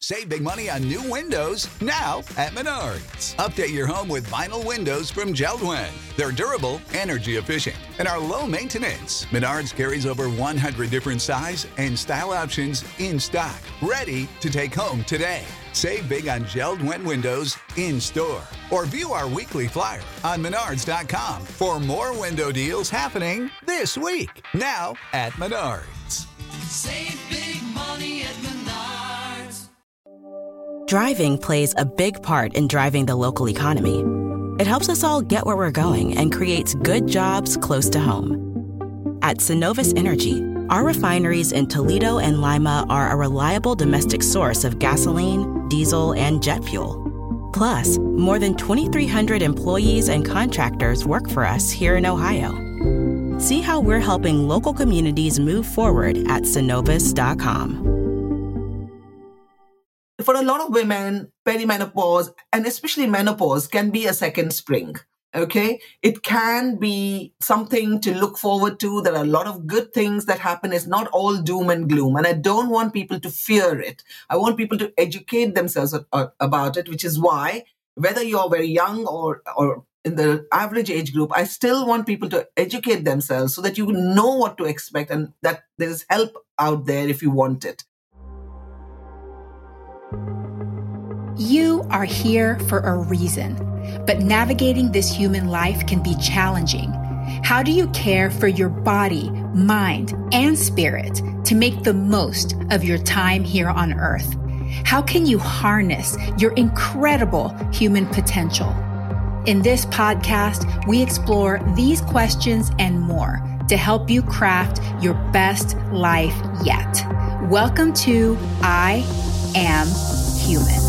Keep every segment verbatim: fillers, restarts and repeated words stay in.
Save big money on new windows now at Menards. Update your home with vinyl windows from Jeld-Wen. They're durable, energy efficient, and are low maintenance. Menards carries over one hundred different size and style options in stock, ready to take home today. Save big on Jeld-Wen windows in store or view our weekly flyer on menards dot com for more window deals happening this week. Now at Menards. Save big money at Menards. Driving plays a big part in driving the local economy. It helps us all get where we're going and creates good jobs close to home. At Synovus Energy, our refineries in Toledo and Lima are a reliable domestic source of gasoline, diesel, and jet fuel. Plus, more than twenty-three hundred employees and contractors work for us here in Ohio. See how we're helping local communities move forward at synovus dot com. For a lot of women, perimenopause, and especially menopause, can be a second spring. Okay, it can be something to look forward to. There are a lot of good things that happen. It's not all doom and gloom. And I don't want people to fear it. I want people to educate themselves about it, which is why, whether you're very young or, or in the average age group, I still want people to educate themselves so that you know what to expect and that there is help out there if you want it. You are here for a reason, but navigating this human life can be challenging. How do you care for your body, mind, and spirit to make the most of your time here on Earth? How can you harness your incredible human potential? In this podcast, we explore these questions and more to help you craft your best life yet. Welcome to I Am Human.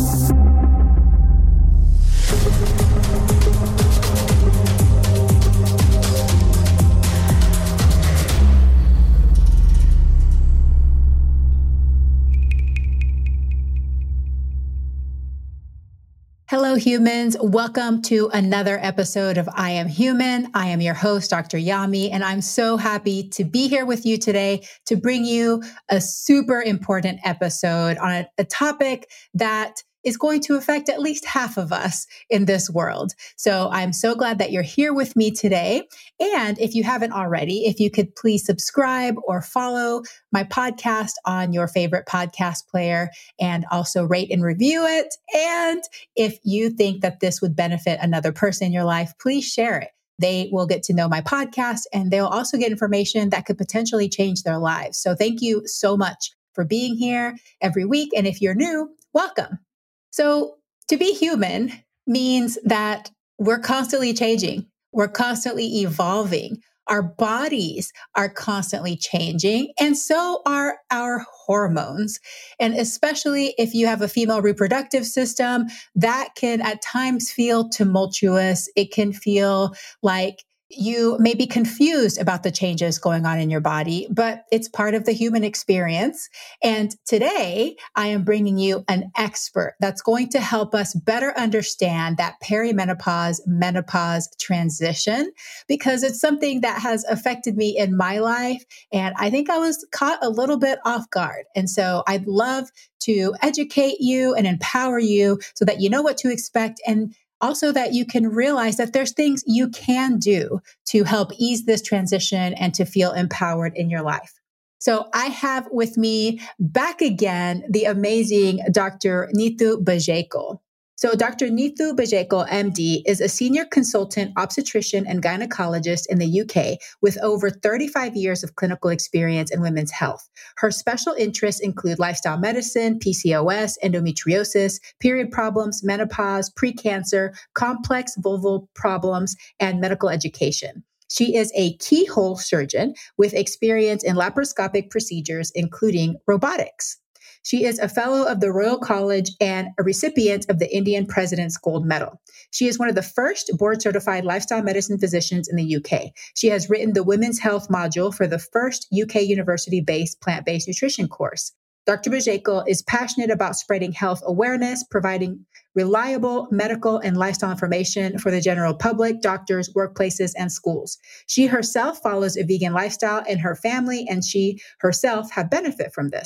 Hello, humans. Welcome to another episode of I Am Human. I am your host, Doctor Yami, and I'm so happy to be here with you today to bring you a super important episode on a, a topic that is going to affect at least half of us in this world. So I'm so glad that you're here with me today. And if you haven't already, if you could please subscribe or follow my podcast on your favorite podcast player and also rate and review it. And if you think that this would benefit another person in your life, please share it. They will get to know my podcast and they'll also get information that could potentially change their lives. So thank you so much for being here every week. And if you're new, welcome. So to be human means that we're constantly changing. We're constantly evolving. Our bodies are constantly changing, and so are our hormones. And especially if you have a female reproductive system, that can at times feel tumultuous. It can feel like you may be confused about the changes going on in your body, but it's part of the human experience. And today I am bringing you an expert that's going to help us better understand that perimenopause, menopause transition, because it's something that has affected me in my life. And I think I was caught a little bit off guard. And so I'd love to educate you and empower you so that you know what to expect, and also that you can realize that there's things you can do to help ease this transition and to feel empowered in your life. So I have with me back again the amazing Doctor Neetu Bajekal. So Doctor Neetu Bajekal, M D, is a senior consultant obstetrician and gynecologist in the U K with over thirty-five years of clinical experience in women's health. Her special interests include lifestyle medicine, P C O S, endometriosis, period problems, menopause, precancer, complex vulval problems, and medical education. She is a keyhole surgeon with experience in laparoscopic procedures, including robotics. She is a fellow of the Royal College and a recipient of the Indian President's Gold Medal. She is one of the first board-certified lifestyle medicine physicians in the U K. She has written the Women's Health module for the first U K university-based plant-based nutrition course. Doctor Bajekal is passionate about spreading health awareness, providing reliable medical and lifestyle information for the general public, doctors, workplaces, and schools. She herself follows a vegan lifestyle, and her family and she herself have benefit from this.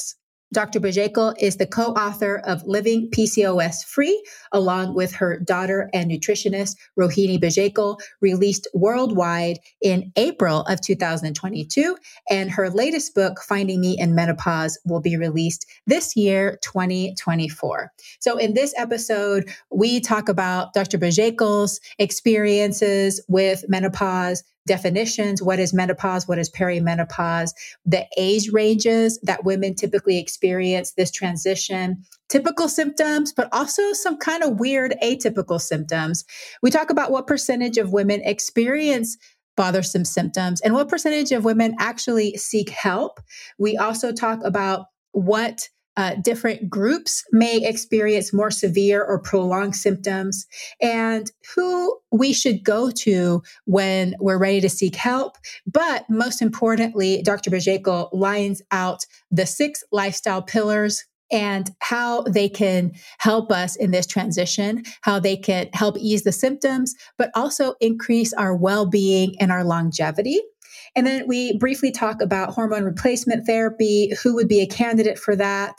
Doctor Bhajekal is the co-author of Living P C O S Free, along with her daughter and nutritionist, Rohini Bhajekal, released worldwide in April of two thousand twenty-two. And her latest book, Finding Me in Menopause, will be released this year, twenty twenty-four. So in this episode, we talk about Doctor Bhajekal's experiences with menopause, definitions, what is menopause, what is perimenopause, the age ranges that women typically experience this transition, typical symptoms, but also some kind of weird atypical symptoms. We talk about what percentage of women experience bothersome symptoms and what percentage of women actually seek help. We also talk about what Uh, different groups may experience more severe or prolonged symptoms, and who we should go to when we're ready to seek help. But most importantly, Doctor Bhajekal lines out the six lifestyle pillars and how they can help us in this transition, how they can help ease the symptoms, but also increase our well-being and our longevity. And then we briefly talk about hormone replacement therapy, who would be a candidate for that.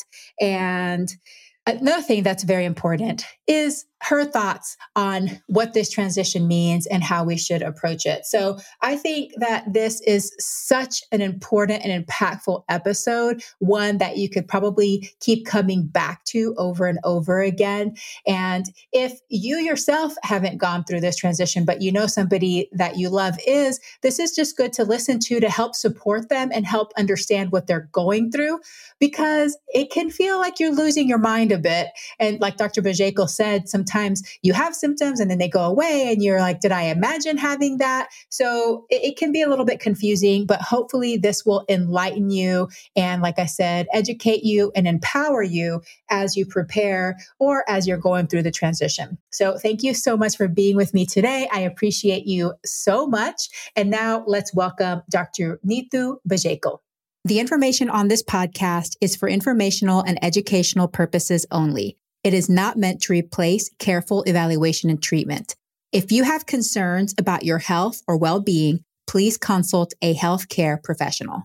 And another thing that's very important is her thoughts on what this transition means and how we should approach it. So I think that this is such an important and impactful episode, one that you could probably keep coming back to over and over again. And if you yourself haven't gone through this transition, but you know somebody that you love is, this is just good to listen to to help support them and help understand what they're going through, because it can feel like you're losing your mind a bit. And like Doctor Bhajekal said, sometimes you have symptoms and then they go away and you're like, did I imagine having that? So it, it can be a little bit confusing, but hopefully this will enlighten you. And like I said, educate you and empower you as you prepare or as you're going through the transition. So thank you so much for being with me today. I appreciate you so much. And now let's welcome Doctor Neetu Bhajekal. The information on this podcast is for informational and educational purposes only. It is not meant to replace careful evaluation and treatment. If you have concerns about your health or well-being, please consult a healthcare professional.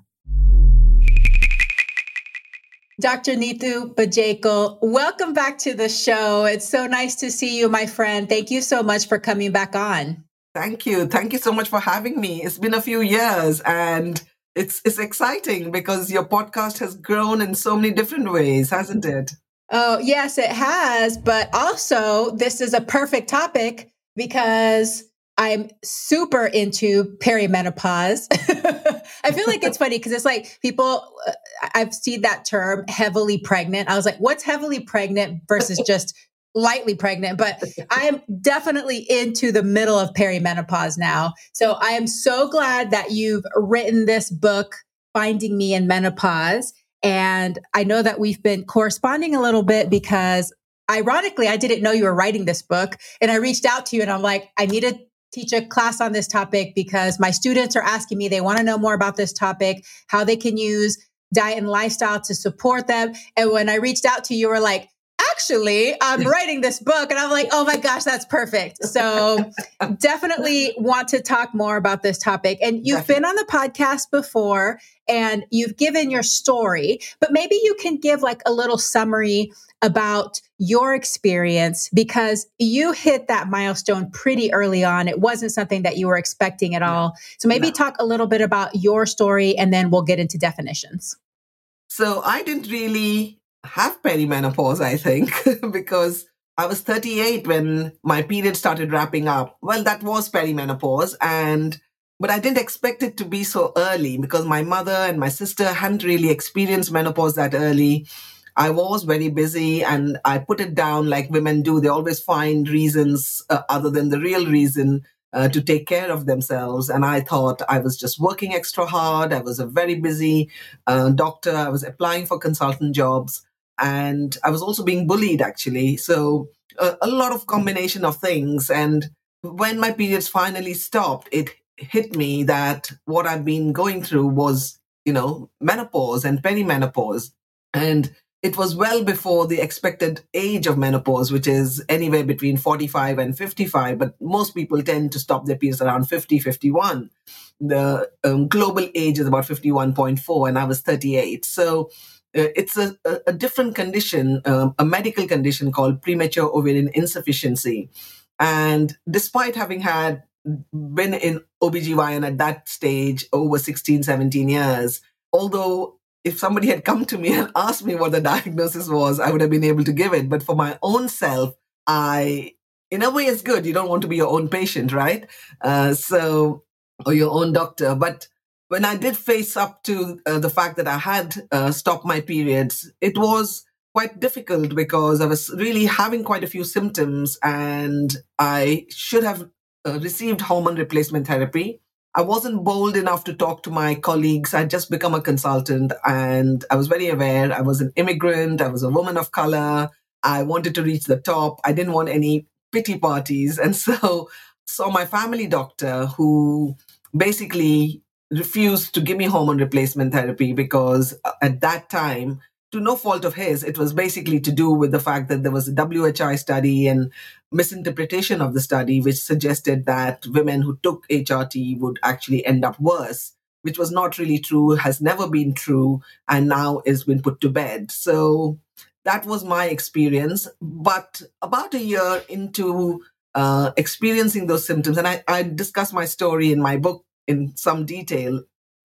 Doctor Neetu Bhajekal, welcome back to the show. It's so nice to see you, my friend. Thank you so much for coming back on. Thank you. Thank you so much for having me. It's been a few years and it's it's exciting because your podcast has grown in so many different ways, hasn't it? Oh, yes, it has. But also, this is a perfect topic because I'm super into perimenopause. I feel like it's funny because it's like people, uh, I've seen that term heavily pregnant. I was like, what's heavily pregnant versus just lightly pregnant? But I'm definitely into the middle of perimenopause now. So I am so glad that you've written this book, Finding Me in Menopause. And I know that we've been corresponding a little bit because ironically, I didn't know you were writing this book. And I reached out to you and I'm like, I need to teach a class on this topic because my students are asking me, they want to know more about this topic, how they can use diet and lifestyle to support them. And when I reached out to you, you were like, actually, I'm writing this book. And I'm like, oh my gosh, that's perfect. So definitely want to talk more about this topic. And you've definitely been on the podcast before and you've given your story, but maybe you can give like a little summary about your experience because you hit that milestone pretty early on. It wasn't something that you were expecting at all. So maybe no. talk a little bit about your story and then we'll get into definitions. So I didn't really have perimenopause, I think, because I was thirty-eight when my period started wrapping up. Well, that was perimenopause, and but I didn't expect it to be so early because my mother and my sister hadn't really experienced menopause that early. I was very busy and I put it down like women do. They always find reasons uh, other than the real reason uh, to take care of themselves. And I thought I was just working extra hard. I was a very busy uh, doctor. I was applying for consultant jobs. And I was also being bullied, actually. So uh, a lot of combination of things. And when my periods finally stopped, it hit me that what I've been going through was, you know, menopause and perimenopause. And it was well before the expected age of menopause, which is anywhere between forty-five and fifty-five. But most people tend to stop their periods around fifty, fifty-one. The um, global age is about fifty-one point four, and I was thirty-eight. So Uh, it's a, a, a different condition, um, a medical condition called premature ovarian insufficiency. And despite having had been in O B G Y N at that stage over sixteen, seventeen years, although if somebody had come to me and asked me what the diagnosis was, I would have been able to give it. But for my own self, I, in a way, it's good. You don't want to be your own patient, right? Uh, so, or your own doctor. But when I did face up to uh, the fact that I had uh, stopped my periods, it was quite difficult because I was really having quite a few symptoms and I should have uh, received hormone replacement therapy. I wasn't bold enough to talk to my colleagues. I'd just become a consultant and I was very aware. I was an immigrant. I was a woman of color. I wanted to reach the top. I didn't want any pity parties. And so saw my family doctor who basically refused to give me hormone replacement therapy because at that time, to no fault of his, it was basically to do with the fact that there was a W H I study and misinterpretation of the study, which suggested that women who took H R T would actually end up worse, which was not really true, has never been true, and now has been put to bed. So that was my experience. But about a year into uh, experiencing those symptoms, and I, I discuss my story in my book in some detail,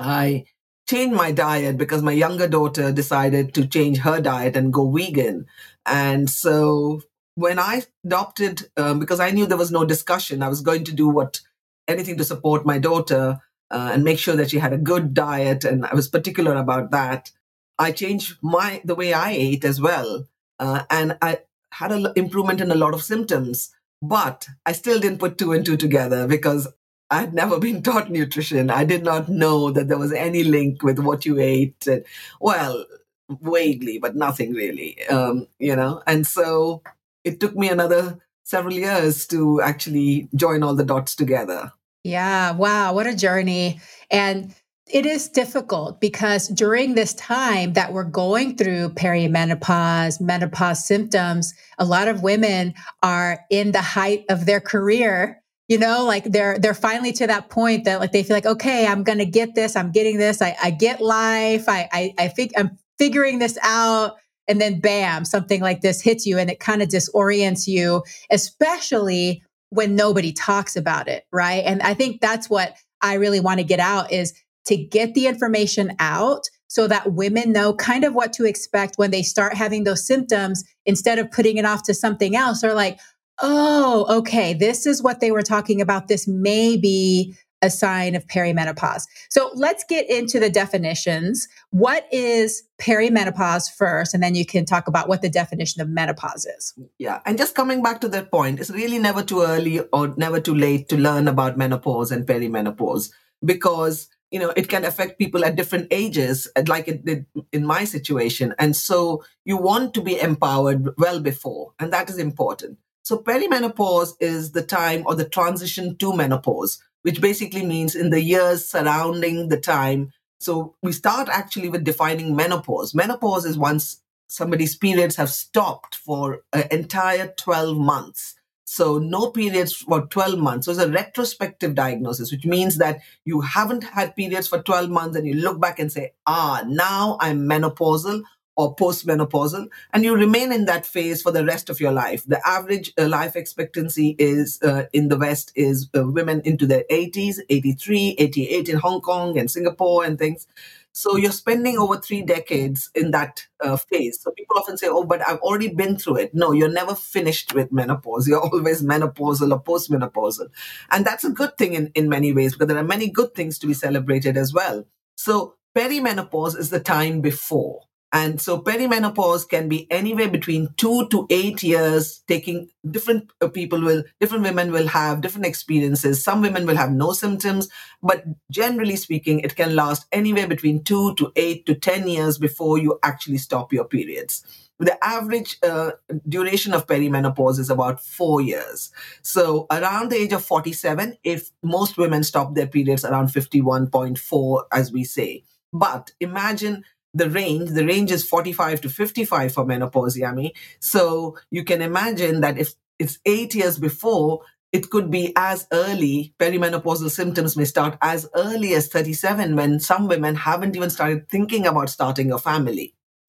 I changed my diet because my younger daughter decided to change her diet and go vegan. And so when I adopted, um, because I knew there was no discussion, I was going to do what anything to support my daughter uh, and make sure that she had a good diet. And I was particular about that. I changed my the way I ate as well. Uh, and I had an improvement in a lot of symptoms. But I still didn't put two and two together because I had never been taught nutrition. I did not know that there was any link with what you ate. Well, vaguely, but nothing really, um, you know. And so it took me another several years to actually join all the dots together. Yeah. Wow. What a journey. And it is difficult because during this time that we're going through perimenopause, menopause symptoms, a lot of women are in the height of their career. You know, like they're they're finally to that point that like they feel like, okay, I'm gonna get this, I'm getting this, I, I get life, I I, I think I'm figuring this out, and then bam, something like this hits you, and it kind of disorients you, especially when nobody talks about it, right? And I think that's what I really want to get out is to get the information out so that women know kind of what to expect when they start having those symptoms instead of putting it off to something else. They're like, oh, okay, this is what they were talking about. This may be a sign of perimenopause. So let's get into the definitions. What is perimenopause first? And then you can talk about what the definition of menopause is. Yeah. And just coming back to that point, it's really never too early or never too late to learn about menopause and perimenopause because, you know, it can affect people at different ages, like it did in my situation. And so you want to be empowered well before, and that is important. So perimenopause is the time or the transition to menopause, which basically means in the years surrounding the time. So we start actually with defining menopause. Menopause is once somebody's periods have stopped for an entire twelve months. So no periods for twelve months. So it's a retrospective diagnosis, which means that you haven't had periods for twelve months and you look back and say, ah, now I'm menopausal or postmenopausal, and you remain in that phase for the rest of your life. The average uh, life expectancy is uh, in the West is uh, women into their eighties, eighty-three, eighty-eight in Hong Kong and Singapore and things. So you're spending over three decades in that uh, phase. So people often say, oh, but I've already been through it. No, you're never finished with menopause. You're always menopausal or postmenopausal. And that's a good thing in, in many ways, because there are many good things to be celebrated as well. So perimenopause is the time before. And so perimenopause can be anywhere between two to eight years, taking different people will, different women will have different experiences. Some women will have no symptoms, but generally speaking, it can last anywhere between two to eight to ten years before you actually stop your periods. The average uh, duration of perimenopause is about four years. So around the age of forty-seven, if most women stop their periods around fifty-one point four, as we say. But imagine the range, the range is forty-five to fifty-five for menopause, Yami. So you can imagine that if it's eight years before, it could be as early, perimenopausal symptoms may start as early as thirty-seven when some women haven't even started thinking about starting a family.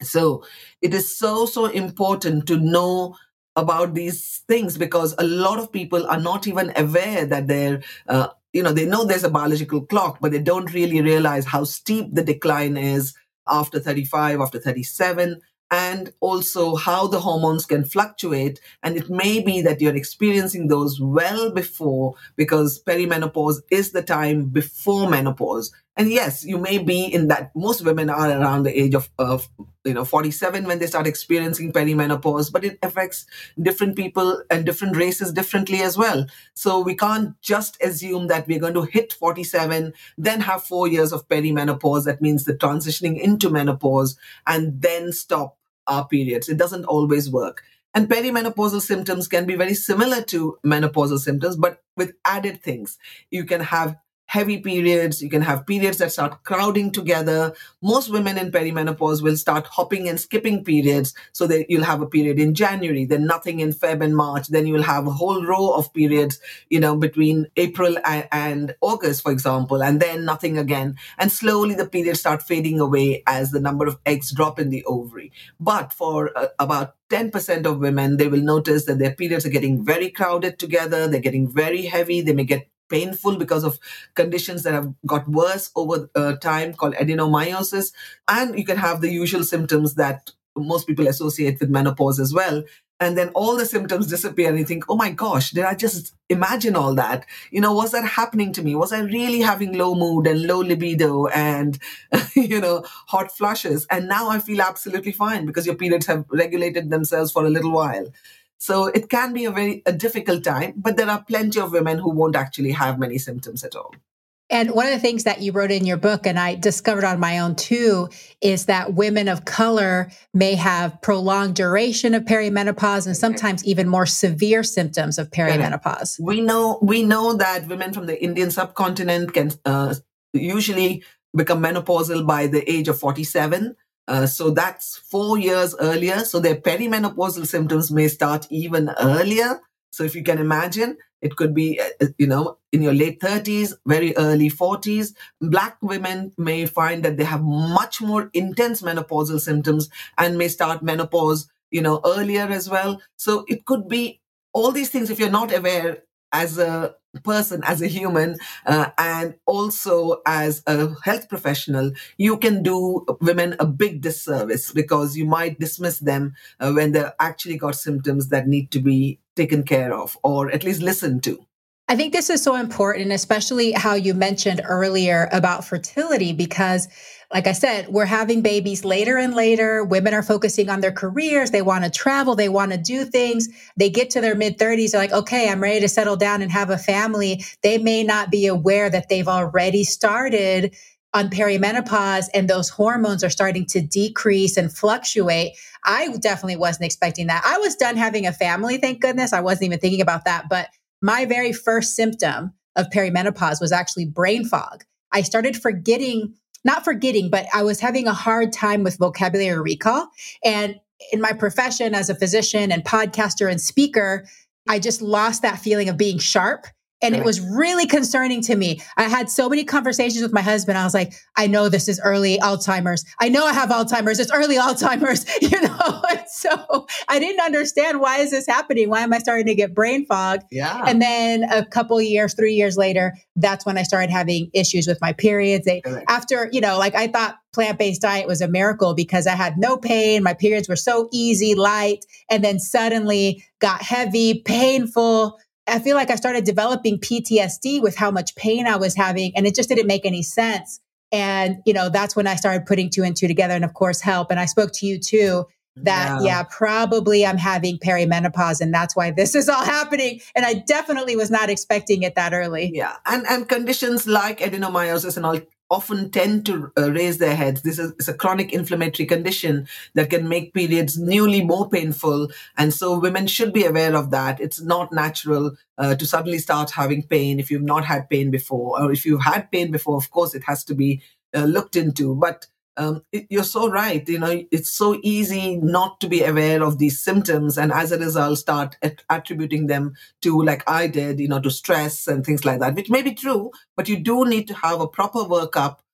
So it is so, so important to know about these things, because a lot of people are not even aware that they're, uh, you know, they know there's a biological clock, but they don't really realize how steep the decline is after thirty-five, after thirty-seven, and also how the hormones can fluctuate. And it may be that you're experiencing those well before, because perimenopause is the time before menopause. And yes, you may be in that. Most women are around the age of, of you know, forty-seven when they start experiencing perimenopause, but it affects different people and different races differently as well. So we can't just assume that we're going to hit forty-seven, then have four years of perimenopause. That means the transitioning into menopause, and then stop our periods. It doesn't always work. And perimenopausal symptoms can be very similar to menopausal symptoms, but with added things. You can have heavy periods. You can have periods that start crowding together. Most women in perimenopause will start hopping and skipping periods. So that you'll have a period in January, then nothing in Feb and March. Then you'll have a whole row of periods, you know, between April and, and August, for example, and then nothing again. And slowly the periods start fading away as the number of eggs drop in the ovary. But for uh, about ten percent of women, they will notice that their periods are getting very crowded together. They're getting very heavy. They may get painful because of conditions that have got worse over uh, time, called adenomyosis. And you can have the usual symptoms that most people associate with menopause as well. And then all the symptoms disappear and you think, oh my gosh, did I just imagine all that? You know, was that happening to me? Was I really having low mood and low libido and, you know, hot flushes? And now I feel absolutely fine because your periods have regulated themselves for a little while. So it can be a very a difficult time, but there are plenty of women who won't actually have many symptoms at all. And one of the things that you wrote in your book, and I discovered on my own too, is that women of color may have prolonged duration of perimenopause and sometimes even more severe symptoms of perimenopause. We know we know that women from the Indian subcontinent can uh, usually become menopausal by the age of forty-seven. Uh, so that's four years earlier. So their perimenopausal symptoms may start even earlier. So if you can imagine, it could be, uh, you know, in your late thirties, very early forties. Black women may find that they have much more intense menopausal symptoms and may start menopause, you know, earlier as well. So it could be all these things if you're not aware as a person, as a human, uh, and also as a health professional, you can do women a big disservice because you might dismiss them uh, when they've actually got symptoms that need to be taken care of or at least listened to. I think this is so important, especially how you mentioned earlier about fertility, because like I said, we're having babies later and later. Women are focusing on their careers. They want to travel. They want to do things. They get to their mid thirties. They're like, okay, I'm ready to settle down and have a family. They may not be aware that they've already started on perimenopause and those hormones are starting to decrease and fluctuate. I definitely wasn't expecting that. I was done having a family, thank goodness. I wasn't even thinking about that. But my very first symptom of perimenopause was actually brain fog. I started forgetting, not forgetting, but I was having a hard time with vocabulary recall. And in my profession as a physician and podcaster and speaker, I just lost that feeling of being sharp. And it was really concerning to me. I had so many conversations with my husband. I was like, I know this is early Alzheimer's. I know I have Alzheimer's. It's early Alzheimer's, you know? And so I didn't understand, why is this happening? Why am I starting to get brain fog? Yeah. And then a couple years, three years later, that's when I started having issues with my periods. They, after, you know, like I thought plant-based diet was a miracle because I had no pain. My periods were so easy, light, and then suddenly got heavy, painful. I feel like I started developing P T S D with how much pain I was having, and it just didn't make any sense. And, you know, that's when I started putting two and two together, and of course, help. And I spoke to you too, that, yeah, yeah probably I'm having perimenopause, and that's why this is all happening. And I definitely was not expecting it that early. Yeah. And, and conditions like adenomyosis and all often tend to uh, raise their heads. This is it's a chronic inflammatory condition that can make periods newly more painful. And so women should be aware of that. It's not natural uh, to suddenly start having pain if you've not had pain before. Or if you've had pain before, of course, it has to be uh, looked into. But um, it, you're so right. You know, it's so easy not to be aware of these symptoms. And as a result, start at- attributing them to, like I did, you know, to stress and things like that, which may be true, but you do need to have a proper workup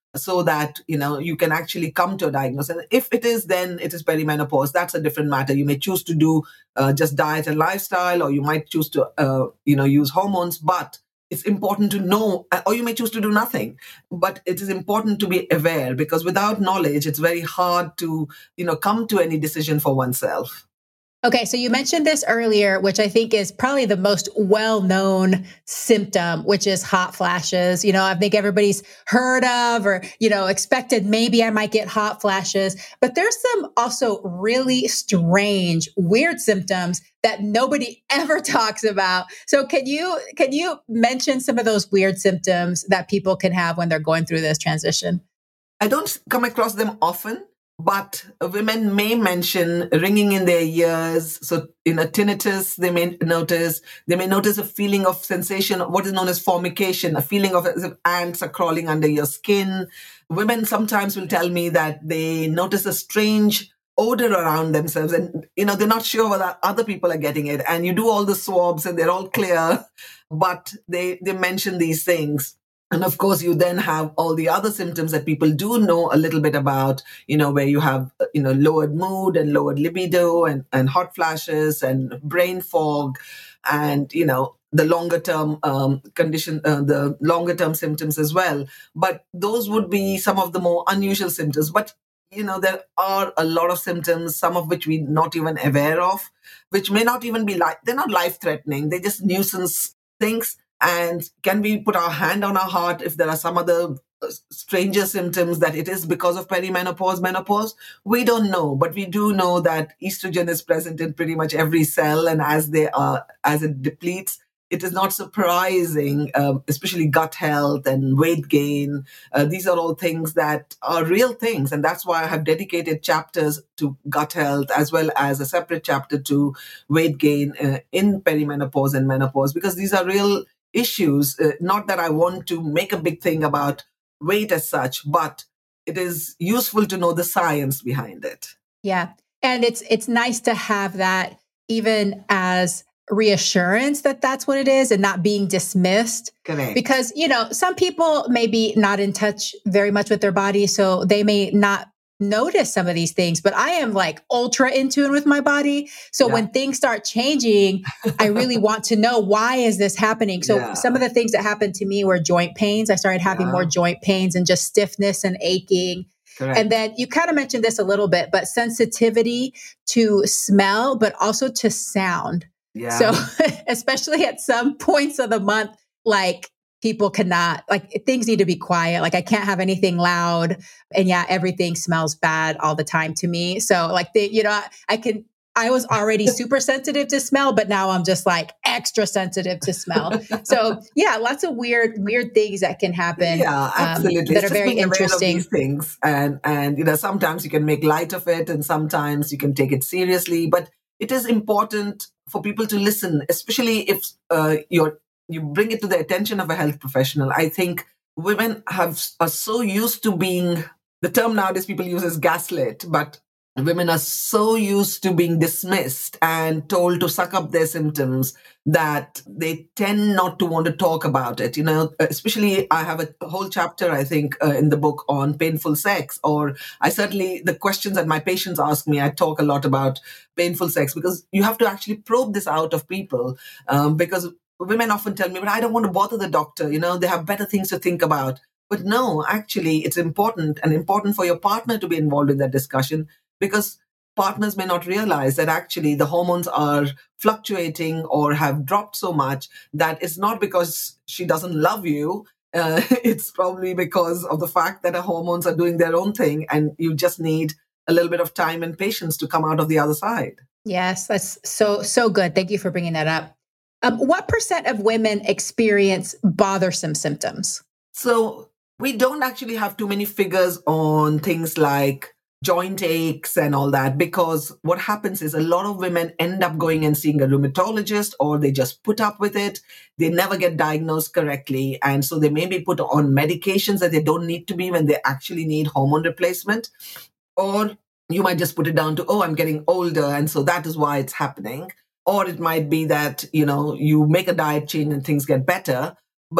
so that, you know, you can actually come to a diagnosis. And if it is, then it is perimenopause. That's a different matter. You may choose to do uh, just diet and lifestyle, or you might choose to, uh, you know, use hormones, but it's important to know, or you may choose to do nothing, but it is important to be aware, because without knowledge, it's very hard to, you know, come to any decision for oneself. Okay, so you mentioned this earlier, which I think is probably the most well-known symptom, which is hot flashes. You know, I think everybody's heard of or, you know, expected maybe I might get hot flashes, but there's some also really strange, weird symptoms that nobody ever talks about. So can you can you mention some of those weird symptoms that people can have when they're going through this transition? I don't come across them often, but women may mention ringing in their ears. So in a tinnitus, they may notice, they may notice a feeling of sensation, what is known as formication, a feeling of as if ants are crawling under your skin. Women sometimes will tell me that they notice a strange odor around themselves, and, you know, they're not sure whether other people are getting it. And you do all the swabs and they're all clear, but they, they mention these things. And of course, you then have all the other symptoms that people do know a little bit about, you know, where you have, you know, lowered mood and lowered libido and, and hot flashes and brain fog and, you know, the longer term um, condition, uh, the longer term symptoms as well. But those would be some of the more unusual symptoms. But, you know, there are a lot of symptoms, some of which we're not even aware of, which may not even be like, they're not life threatening. They're just nuisance things. And can we put our hand on our heart if there are some other stranger symptoms that it is because of perimenopause, menopause? We don't know, but we do know that estrogen is present in pretty much every cell, and as they are, as it depletes, it is not surprising, um, especially gut health and weight gain. Uh, these are all things that are real things, and that's why I have dedicated chapters to gut health as well as a separate chapter to weight gain uh, in perimenopause and menopause, because these are real issues. Uh, not that I want to make a big thing about weight as such, but it is useful to know the science behind it. Yeah. And it's it's nice to have that even as reassurance that that's what it is and not being dismissed. Correct. Because, you know, some people may be not in touch very much with their body, so they may not notice some of these things, but I am like ultra in tune with my body. So yeah. when things start changing, I really want to know, why is this happening? So yeah. some of the things that happened to me were joint pains. I started having yeah. more joint pains and just stiffness and aching. Correct. And then you kind of mentioned this a little bit, but sensitivity to smell, but also to sound. Yeah. So especially at some points of the month, like people cannot, like things need to be quiet. Like I can't have anything loud. And yeah, everything smells bad all the time to me. So like the, you know, I, I can, I was already super sensitive to smell, but now I'm just like extra sensitive to smell. So yeah, lots of weird, weird things that can happen. Yeah, absolutely. Um, that it's are very interesting. These things. And, and, you know, sometimes you can make light of it and sometimes you can take it seriously, but it is important for people to listen, especially if uh, you're, you bring it to the attention of a health professional. I think women have are so used to being, the term nowadays people use is gaslit, but women are so used to being dismissed and told to suck up their symptoms that they tend not to want to talk about it. You know, especially I have a whole chapter, I think, uh, in the book on painful sex, or I certainly, the questions that my patients ask me, I talk a lot about painful sex, because you have to actually probe this out of people, um, because women often tell me, but I don't want to bother the doctor. You know, they have better things to think about. But no, actually, it's important and important for your partner to be involved in that discussion, because partners may not realize that actually the hormones are fluctuating or have dropped so much that it's not because she doesn't love you. Uh, it's probably because of the fact that her hormones are doing their own thing and you just need a little bit of time and patience to come out of the other side. Yes, that's so, so good. Thank you for bringing that up. Um, what percent of women experience bothersome symptoms? So we don't actually have too many figures on things like joint aches and all that, because what happens is a lot of women end up going and seeing a rheumatologist, or they just put up with it. They never get diagnosed correctly. And so they may be put on medications that they don't need to be when they actually need hormone replacement. Or you might just put it down to, oh, I'm getting older, and so that is why it's happening. Or it might be that, you know, you make a diet change and things get better. But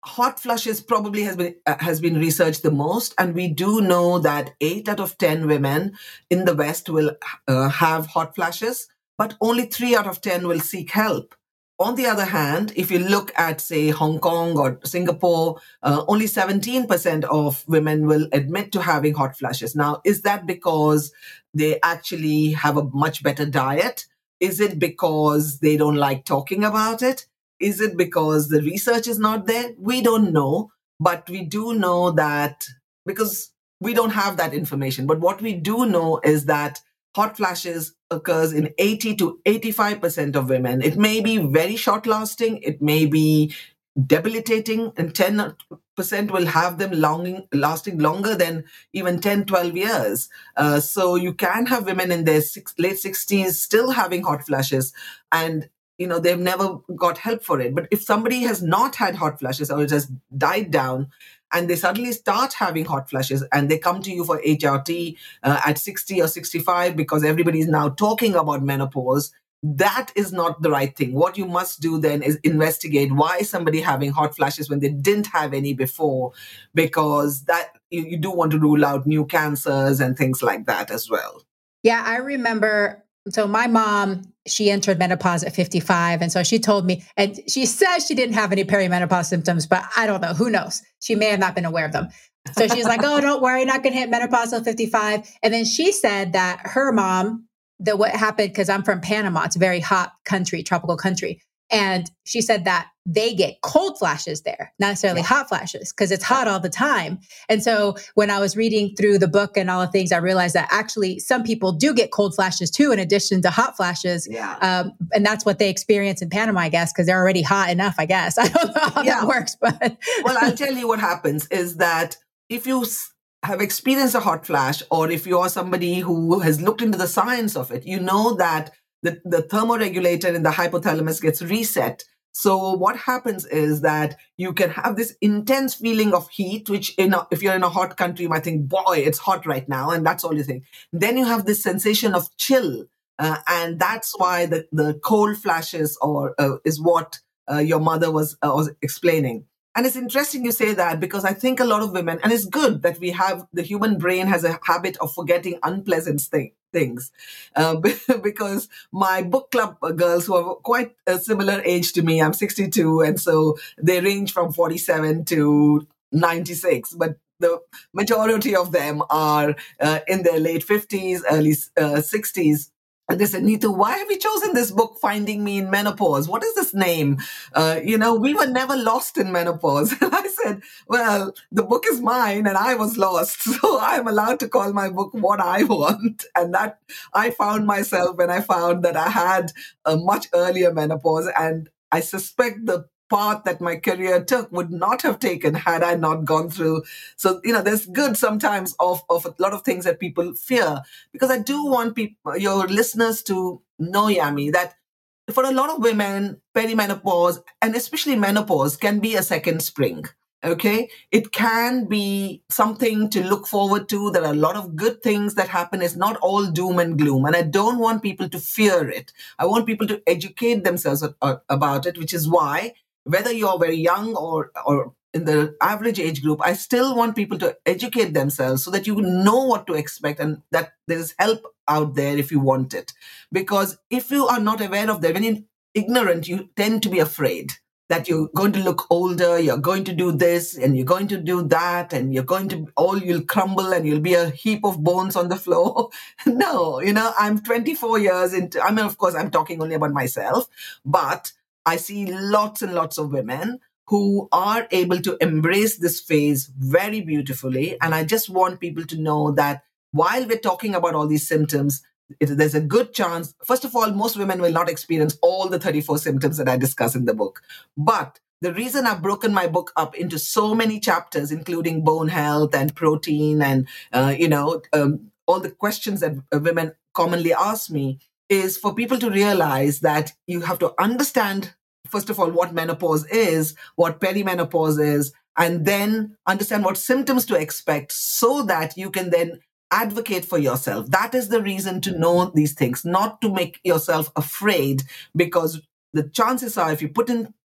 hot flushes probably has been uh, has been researched the most, and we do know that eight out of ten women in the West will uh, have hot flashes, but only three out of ten will seek help. On the other hand, if you look at, say, Hong Kong or Singapore, uh, only seventeen percent of women will admit to having hot flashes. Now, is that because they actually have a much better diet? Is it because they don't like talking about it? Is it because the research is not there? We don't know, but we do know that because we don't have that information. But what we do know is that hot flashes occurs in eighty to eighty-five percent of women. It may be very short lasting. It may be debilitating, and ten percent will have them longing, lasting longer than even ten, twelve years. Uh, so you can have women in their six, late sixties still having hot flashes, and you know, they've never got help for it. But if somebody has not had hot flashes or it has died down, and they suddenly start having hot flashes and they come to you for H R T uh, at sixty or sixty-five because everybody is now talking about menopause, that is not the right thing. What you must do then is investigate why is somebody having hot flashes when they didn't have any before, because that you, you do want to rule out new cancers and things like that as well. Yeah, I remember. So my mom, she entered menopause at fifty-five. And so she told me, and she says she didn't have any perimenopause symptoms, but I don't know, who knows? She may have not been aware of them. So she's like, oh, don't worry, not going to hit menopause till fifty-five. And then she said that her mom, that what happened, because I'm from Panama, it's a very hot country, tropical country. And she said that they get cold flashes there, not necessarily yeah. hot flashes, because it's hot all the time. And so when I was reading through the book and all the things, I realized that actually some people do get cold flashes too, in addition to hot flashes. Yeah. Um, and that's what they experience in Panama, I guess, because they're already hot enough, I guess. I don't know how yeah. that works, but. Well, I'll tell you what happens is that if you have experienced a hot flash, or if you are somebody who has looked into the science of it, you know that the, the thermoregulator in the hypothalamus gets reset. So what happens is that you can have this intense feeling of heat, which in a, if you're in a hot country, you might think, boy, it's hot right now. And that's all you think. Then you have this sensation of chill. Uh, and that's why the, the cold flashes or uh, is what uh, your mother was, uh, was explaining. And it's interesting you say that, because I think a lot of women, and it's good that we have, the human brain has a habit of forgetting unpleasant thing, things. Uh, because my book club girls who are quite a similar age to me, I'm sixty-two, and so they range from forty-seven to ninety-six, but the majority of them are uh, in their late fifties, early uh, sixties. And they said, Neetu, why have you chosen this book, Finding Me in Menopause? What is this name? Uh, you know, we were never lost in menopause. And I said, well, the book is mine and I was lost. So I'm allowed to call my book what I want. And that I found myself when I found that I had a much earlier menopause. And I suspect the path that my career took would not have taken had I not gone through. So, you know, there's good sometimes of, of a lot of things that people fear, because I do want people, your listeners to know, Yami, that for a lot of women, perimenopause and especially menopause can be a second spring. Okay, it can be something to look forward to. There are a lot of good things that happen. It's not all doom and gloom. And I don't want people to fear it. I want people to educate themselves about it, which is why, whether you're very young or, or in the average age group, I still want people to educate themselves so that you know what to expect and that there's help out there if you want it. Because if you are not aware of that, when you're ignorant, you tend to be afraid that you're going to look older, you're going to do this, and you're going to do that, and you're going to, all you'll crumble and you'll be a heap of bones on the floor. No, you know, I'm twenty-four years into, I mean, of course, I'm talking only about myself, but I see lots and lots of women who are able to embrace this phase very beautifully. And I just want people to know that while we're talking about all these symptoms, it, there's a good chance, first of all, most women will not experience all the thirty-four symptoms that I discuss in the book. But the reason I've broken my book up into so many chapters, including bone health and protein and, uh, you know, um, all the questions that women commonly ask me, is for people to realize that you have to understand, first of all, what menopause is, what perimenopause is, and then understand what symptoms to expect so that you can then advocate for yourself. That is the reason to know these things, not to make yourself afraid, because the chances are if you put in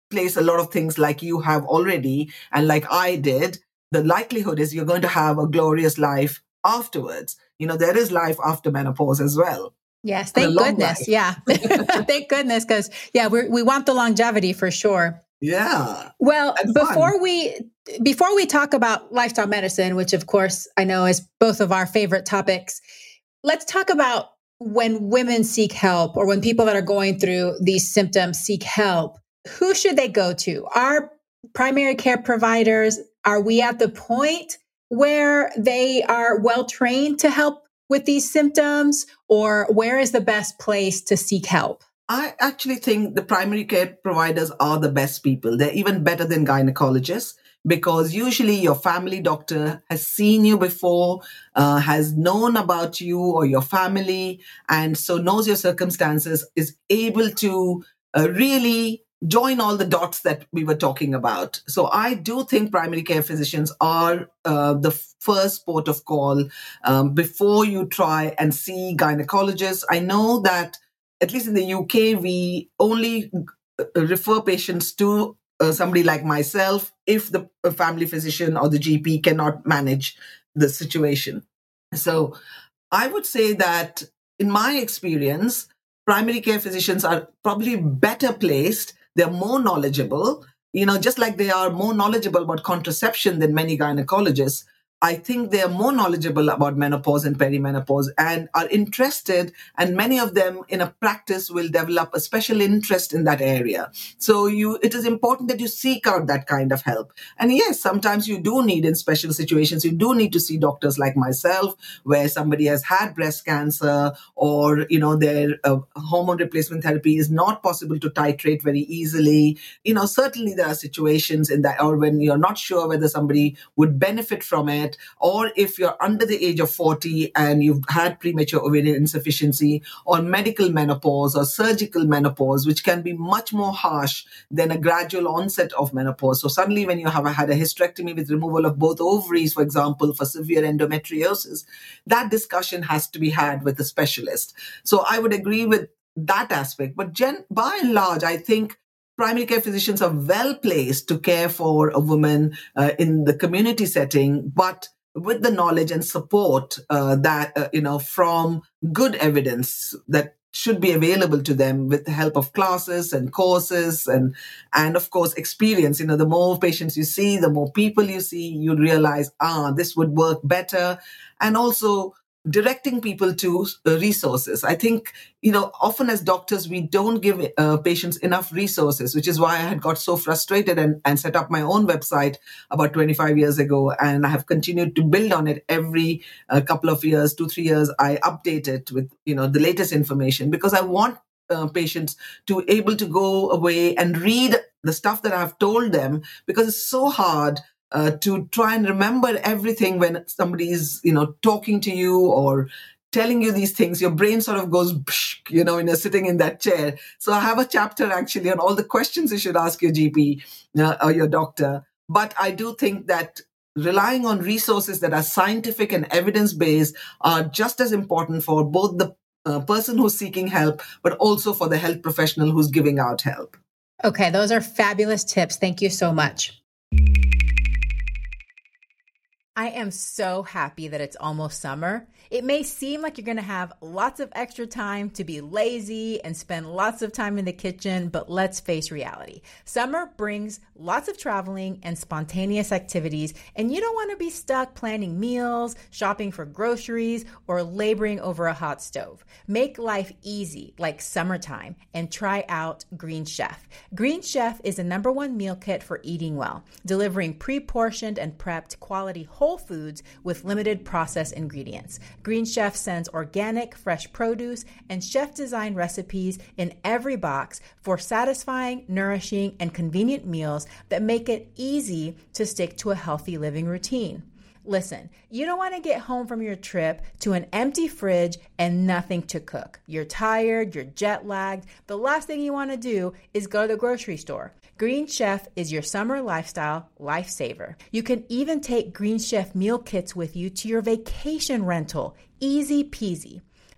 place a lot of things like you have already and like I did, the likelihood is you're going to have a glorious life afterwards. You know, there is life after menopause as well. Yes, thank goodness. Life. Yeah. Thank goodness, because, yeah, we we want the longevity for sure. Yeah. Well, before fun. we before we talk about lifestyle medicine, which of course I know is both of our favorite topics, let's talk about when women seek help or when people that are going through these symptoms seek help. Who should they go to? Our primary care providers, are we at the point where they are well trained to help with these symptoms, or where is the best place to seek help? I actually think the primary care providers are the best people. They're even better than gynecologists, because usually your family doctor has seen you before, uh, has known about you or your family, and so knows your circumstances, is able to uh, really join all the dots that we were talking about. So I do think primary care physicians are uh, the first port of call um, before you try and see gynecologists. I know that at least in the U K, we only refer patients to uh, somebody like myself if the family physician or the G P cannot manage the situation. So I would say that in my experience, primary care physicians are probably better placed. They're more knowledgeable, you know, just like they are more knowledgeable about contraception than many gynecologists. I think they are more knowledgeable about menopause and perimenopause and are interested, and many of them in a practice will develop a special interest in that area. So you, it is important that you seek out that kind of help. And yes, sometimes you do need, in special situations, you do need to see doctors like myself, where somebody has had breast cancer, or, you know, their uh, hormone replacement therapy is not possible to titrate very easily. You know, certainly there are situations in that, or when you're not sure whether somebody would benefit from it, or if you're under the age of forty and you've had premature ovarian insufficiency, or medical menopause or surgical menopause, which can be much more harsh than a gradual onset of menopause. So suddenly when you have had a hysterectomy with removal of both ovaries, for example, for severe endometriosis, that discussion has to be had with a specialist. So I would agree with that aspect. But gen- by and large, I think primary care physicians are well placed to care for a woman uh, in the community setting, but with the knowledge and support uh, that, uh, you know, from good evidence that should be available to them with the help of classes and courses and, and of course, experience. You know, the more patients you see, the more people you see, you realize, ah, this would work better. And also directing people to uh, resources. I think, you know, often as doctors, we don't give uh, patients enough resources, which is why I had got so frustrated and, and set up my own website about twenty-five years ago. And I have continued to build on it every uh, couple of years, two, three years. I update it with, you know, the latest information, because I want uh, patients to able to go away and read the stuff that I've told them, because it's so hard Uh, to try and remember everything when somebody is, you know, talking to you or telling you these things. Your brain sort of goes, you know, when you're sitting in that chair. So I have a chapter actually on all the questions you should ask your G P uh, or your doctor. But I do think that relying on resources that are scientific and evidence-based are just as important for both the uh, person who's seeking help, but also for the health professional who's giving out help. Okay, those are fabulous tips. Thank you so much. I am so happy that it's almost summer. It may seem like you're going to have lots of extra time to be lazy and spend lots of time in the kitchen, but let's face reality. Summer brings lots of traveling and spontaneous activities, and you don't want to be stuck planning meals, shopping for groceries, or laboring over a hot stove. Make life easy like summertime and try out Green Chef. Green Chef is the number one meal kit for eating well, delivering pre-portioned and prepped quality whole foods with limited processed ingredients. Green Chef sends organic, fresh produce and chef-designed recipes in every box for satisfying, nourishing, and convenient meals that make it easy to stick to a healthy living routine. Listen, you don't want to get home from your trip to an empty fridge and nothing to cook. You're tired, you're jet lagged. The last thing you want to do is go to the grocery store. Green Chef is your summer lifestyle lifesaver. You can even take Green Chef meal kits with you to your vacation rental. Easy peasy.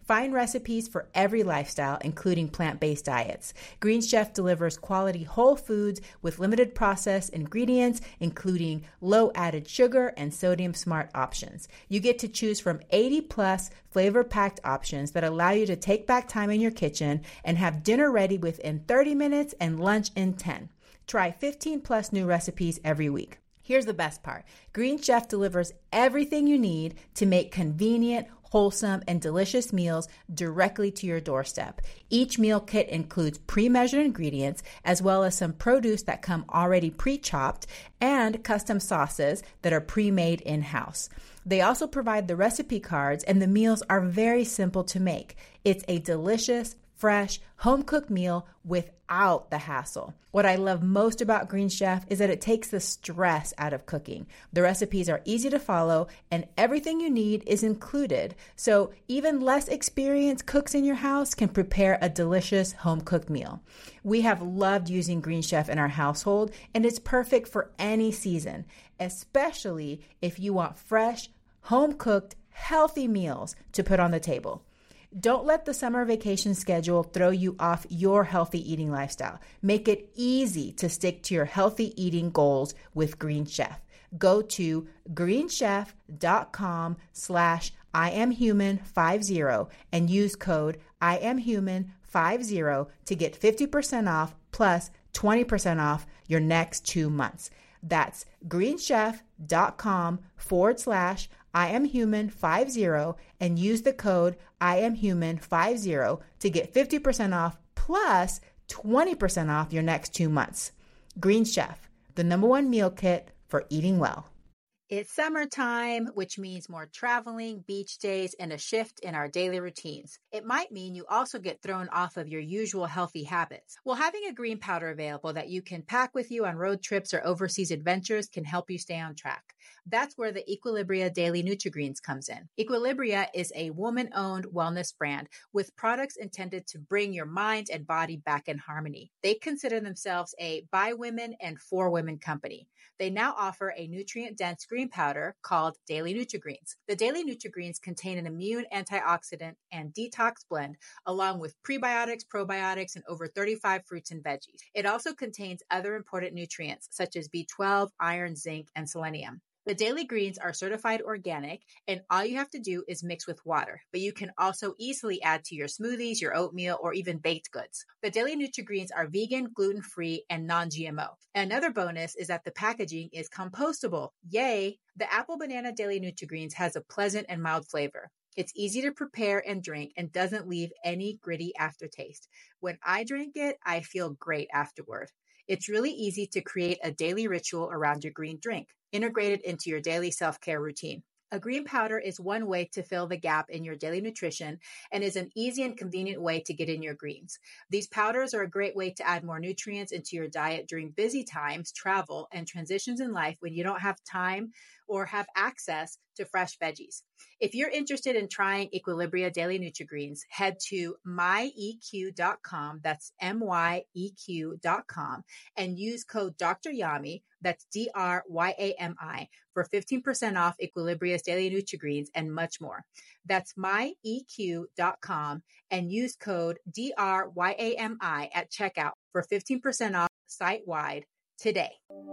Find recipes for every lifestyle, including plant-based diets. Green Chef delivers quality whole foods with limited processed ingredients, including low added sugar and sodium smart options. You get to choose from eighty plus flavor-packed options that allow you to take back time in your kitchen and have dinner ready within thirty minutes and lunch in ten. Try fifteen plus new recipes every week. Here's the best part. Green Chef delivers everything you need to make convenient, wholesome, and delicious meals directly to your doorstep. Each meal kit includes pre-measured ingredients, as well as some produce that come already pre-chopped, and custom sauces that are pre-made in-house. They also provide the recipe cards, and the meals are very simple to make. It's a delicious, fresh, home-cooked meal without the hassle. What I love most about Green Chef is that it takes the stress out of cooking. The recipes are easy to follow and everything you need is included. So even less experienced cooks in your house can prepare a delicious home-cooked meal. We have loved using Green Chef in our household, and it's perfect for any season, especially if you want fresh, home-cooked, healthy meals to put on the table. Don't let the summer vacation schedule throw you off your healthy eating lifestyle. Make it easy to stick to your healthy eating goals with Green Chef. Go to greenchef.com slash I am human50 and use code I am human fifty to get fifty percent off plus twenty percent off your next two months. That's greenchef.com forward slash I am human fifty and use the code I am human fifty to get fifty percent off plus twenty percent off your next two months. Green Chef, the number one meal kit for eating well. It's summertime, which means more traveling, beach days, and a shift in our daily routines. It might mean you also get thrown off of your usual healthy habits. Well, having a green powder available that you can pack with you on road trips or overseas adventures can help you stay on track. That's where the Equilibria Daily Nutri-Greens comes in. Equilibria is a woman-owned wellness brand with products intended to bring your mind and body back in harmony. They consider themselves a by women and for women company. They now offer a nutrient-dense green powder called Daily Nutri-Greens. The Daily Nutri-Greens contain an immune, antioxidant, and detox blend, along with prebiotics, probiotics, and over thirty-five fruits and veggies. It also contains other important nutrients such as B twelve, iron, zinc, and selenium. The Daily Greens are certified organic, and all you have to do is mix with water, but you can also easily add to your smoothies, your oatmeal, or even baked goods. The Daily Nutri-Greens are vegan, gluten-free, and non-G M O. Another bonus is that the packaging is compostable. Yay! The Apple Banana Daily Nutri-Greens has a pleasant and mild flavor. It's easy to prepare and drink and doesn't leave any gritty aftertaste. When I drink it, I feel great afterward. It's really easy to create a daily ritual around your green drink, integrated into your daily self-care routine. A green powder is one way to fill the gap in your daily nutrition and is an easy and convenient way to get in your greens. These powders are a great way to add more nutrients into your diet during busy times, travel, and transitions in life when you don't have time or have access to fresh veggies. If you're interested in trying Equilibria Daily Nutri-Greens, head to my e q dot com, that's M Y E Q dot com, and use code Doctor Yami, that's D R Y A M I, for fifteen percent off Equilibria's Daily Nutri-Greens and much more. That's my e q dot com and use code D R Y A M I at checkout for fifteen percent off site-wide today.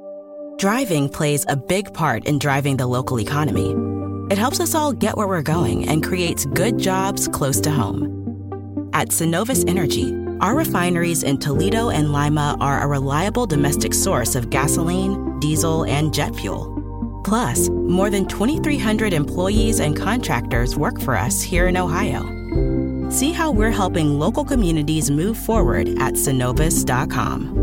Driving plays a big part in driving the local economy. It helps us all get where we're going and creates good jobs close to home. At Synovus Energy, our refineries in Toledo and Lima are a reliable domestic source of gasoline, diesel, and jet fuel. Plus, more than twenty-three hundred employees and contractors work for us here in Ohio. See how we're helping local communities move forward at synovus dot com.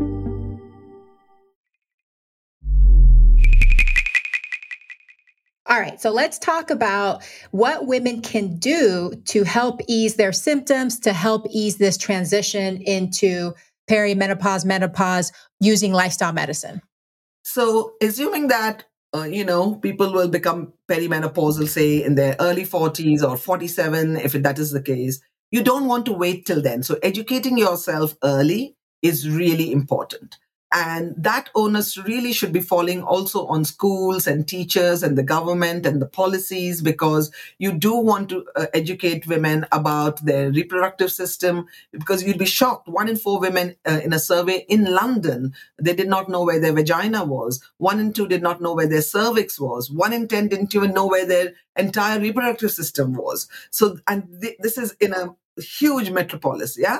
All right, so let's talk about what women can do to help ease their symptoms, to help ease this transition into perimenopause, menopause, using lifestyle medicine. So assuming that, uh, you know, people will become perimenopausal, say in their early forties or forty-seven, if that is the case, you don't want to wait till then. So educating yourself early is really important. And that onus really should be falling also on schools and teachers and the government and the policies, because you do want to uh, educate women about their reproductive system, because you'd be shocked. One in four women uh, in a survey in London, they did not know where their vagina was. One in two did not know where their cervix was. One in ten didn't even know where their entire reproductive system was. So, and th- this is in a huge metropolis, yeah?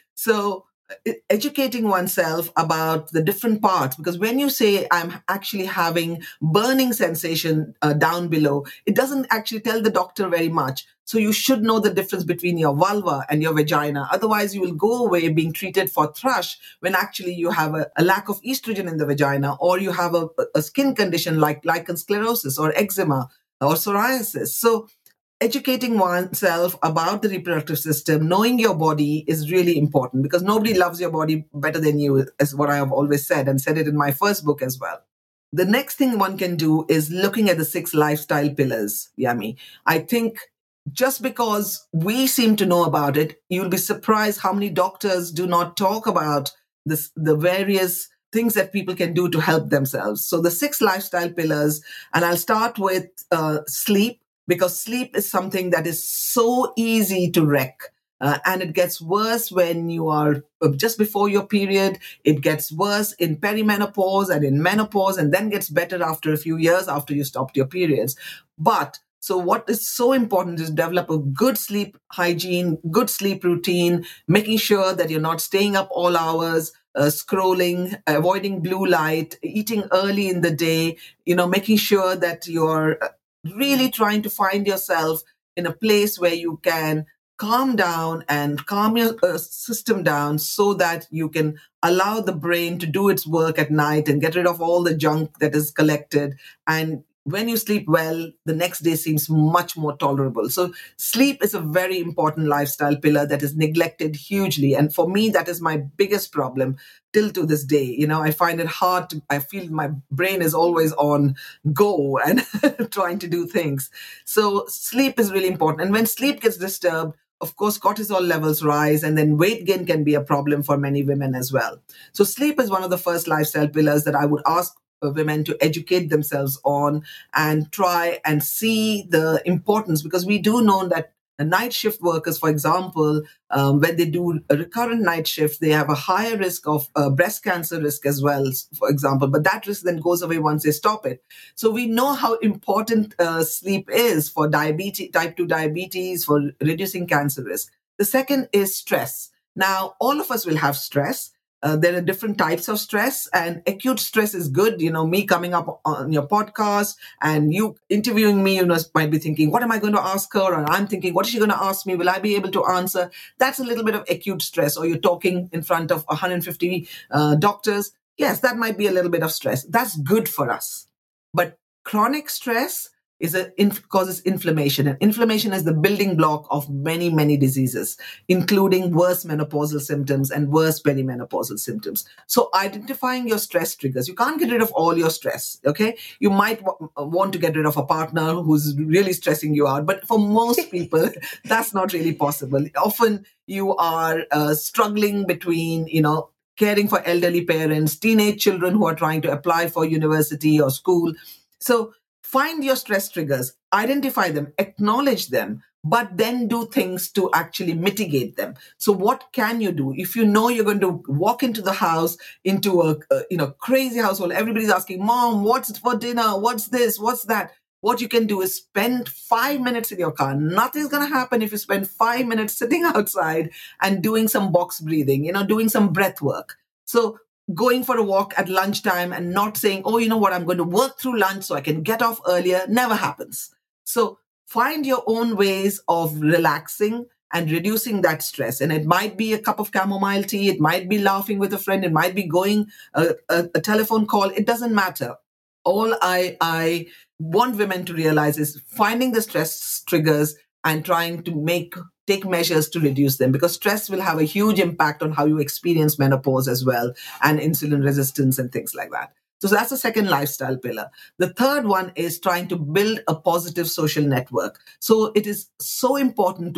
So, educating oneself about the different parts, because when you say I'm actually having burning sensation uh, down below, it doesn't actually tell the doctor very much. So you should know the difference between your vulva and your vagina. Otherwise, you will go away being treated for thrush when actually you have a, a lack of estrogen in the vagina, or you have a, a skin condition like lichen sclerosis or eczema or psoriasis. So educating oneself about the reproductive system, knowing your body, is really important, because nobody loves your body better than you, is what I have always said, and said it in my first book as well. The next thing one can do is looking at the six lifestyle pillars, Yami. I think just because we seem to know about it, you'll be surprised how many doctors do not talk about this, the various things that people can do to help themselves. So the six lifestyle pillars, and I'll start with uh, sleep, because sleep is something that is so easy to wreck. Uh, and it gets worse when you are just before your period. It gets worse in perimenopause and in menopause, and then gets better after a few years after you stopped your periods. But so what is so important is develop a good sleep hygiene, good sleep routine, making sure that you're not staying up all hours, uh, scrolling, avoiding blue light, eating early in the day, you know, making sure that you're really trying to find yourself in a place where you can calm down and calm your uh, system down, so that you can allow the brain to do its work at night and get rid of all the junk that is collected. And when you sleep well, the next day seems much more tolerable. So sleep is a very important lifestyle pillar that is neglected hugely. And for me, that is my biggest problem till to this day. You know, I find it hard to, I feel my brain is always on go and trying to do things. So sleep is really important. And when sleep gets disturbed, of course, cortisol levels rise, and then weight gain can be a problem for many women as well. So sleep is one of the first lifestyle pillars that I would ask women to educate themselves on and try and see the importance, because we do know that night shift workers, for example, um, when they do a recurrent night shift, they have a higher risk of uh, breast cancer risk as well, for example. But that risk then goes away once they stop it. So we know how important uh, sleep is for diabetes, type two diabetes, for reducing cancer risk. The second is stress. Now, all of us will have stress. Uh, there are different types of stress, and acute stress is good. You know, me coming up on your podcast and you interviewing me, you know, might be thinking, what am I going to ask her? Or I'm thinking, what is she going to ask me? Will I be able to answer? That's a little bit of acute stress. Or you're talking in front of one hundred fifty uh, doctors. Yes, that might be a little bit of stress. That's good for us. But chronic stress is a, inf- causes inflammation. And inflammation is the building block of many, many diseases, including worse menopausal symptoms and worse perimenopausal symptoms. So identifying your stress triggers. You can't get rid of all your stress, okay? You might w- want to get rid of a partner who's really stressing you out. But for most people, that's not really possible. Often you are uh, struggling between, you know, caring for elderly parents, teenage children who are trying to apply for university or school. So find your stress triggers, identify them, acknowledge them, but then do things to actually mitigate them. So what can you do? If you know you're going to walk into the house, into a, a you know crazy household, everybody's asking, Mom, what's for dinner? What's this? What's that? What you can do is spend five minutes in your car. Nothing's going to happen if you spend five minutes sitting outside and doing some box breathing, you know, doing some breath work. So going for a walk at lunchtime and not saying, oh, you know what, I'm going to work through lunch so I can get off earlier, never happens. So find your own ways of relaxing and reducing that stress. And it might be a cup of chamomile tea. It might be laughing with a friend. It might be going a, a, a telephone call. It doesn't matter. All I, I want women to realize is finding the stress triggers and trying to make take measures to reduce them, because stress will have a huge impact on how you experience menopause as well, and insulin resistance and things like that. So that's the second lifestyle pillar. The third one is trying to build a positive social network. So it is so important to f-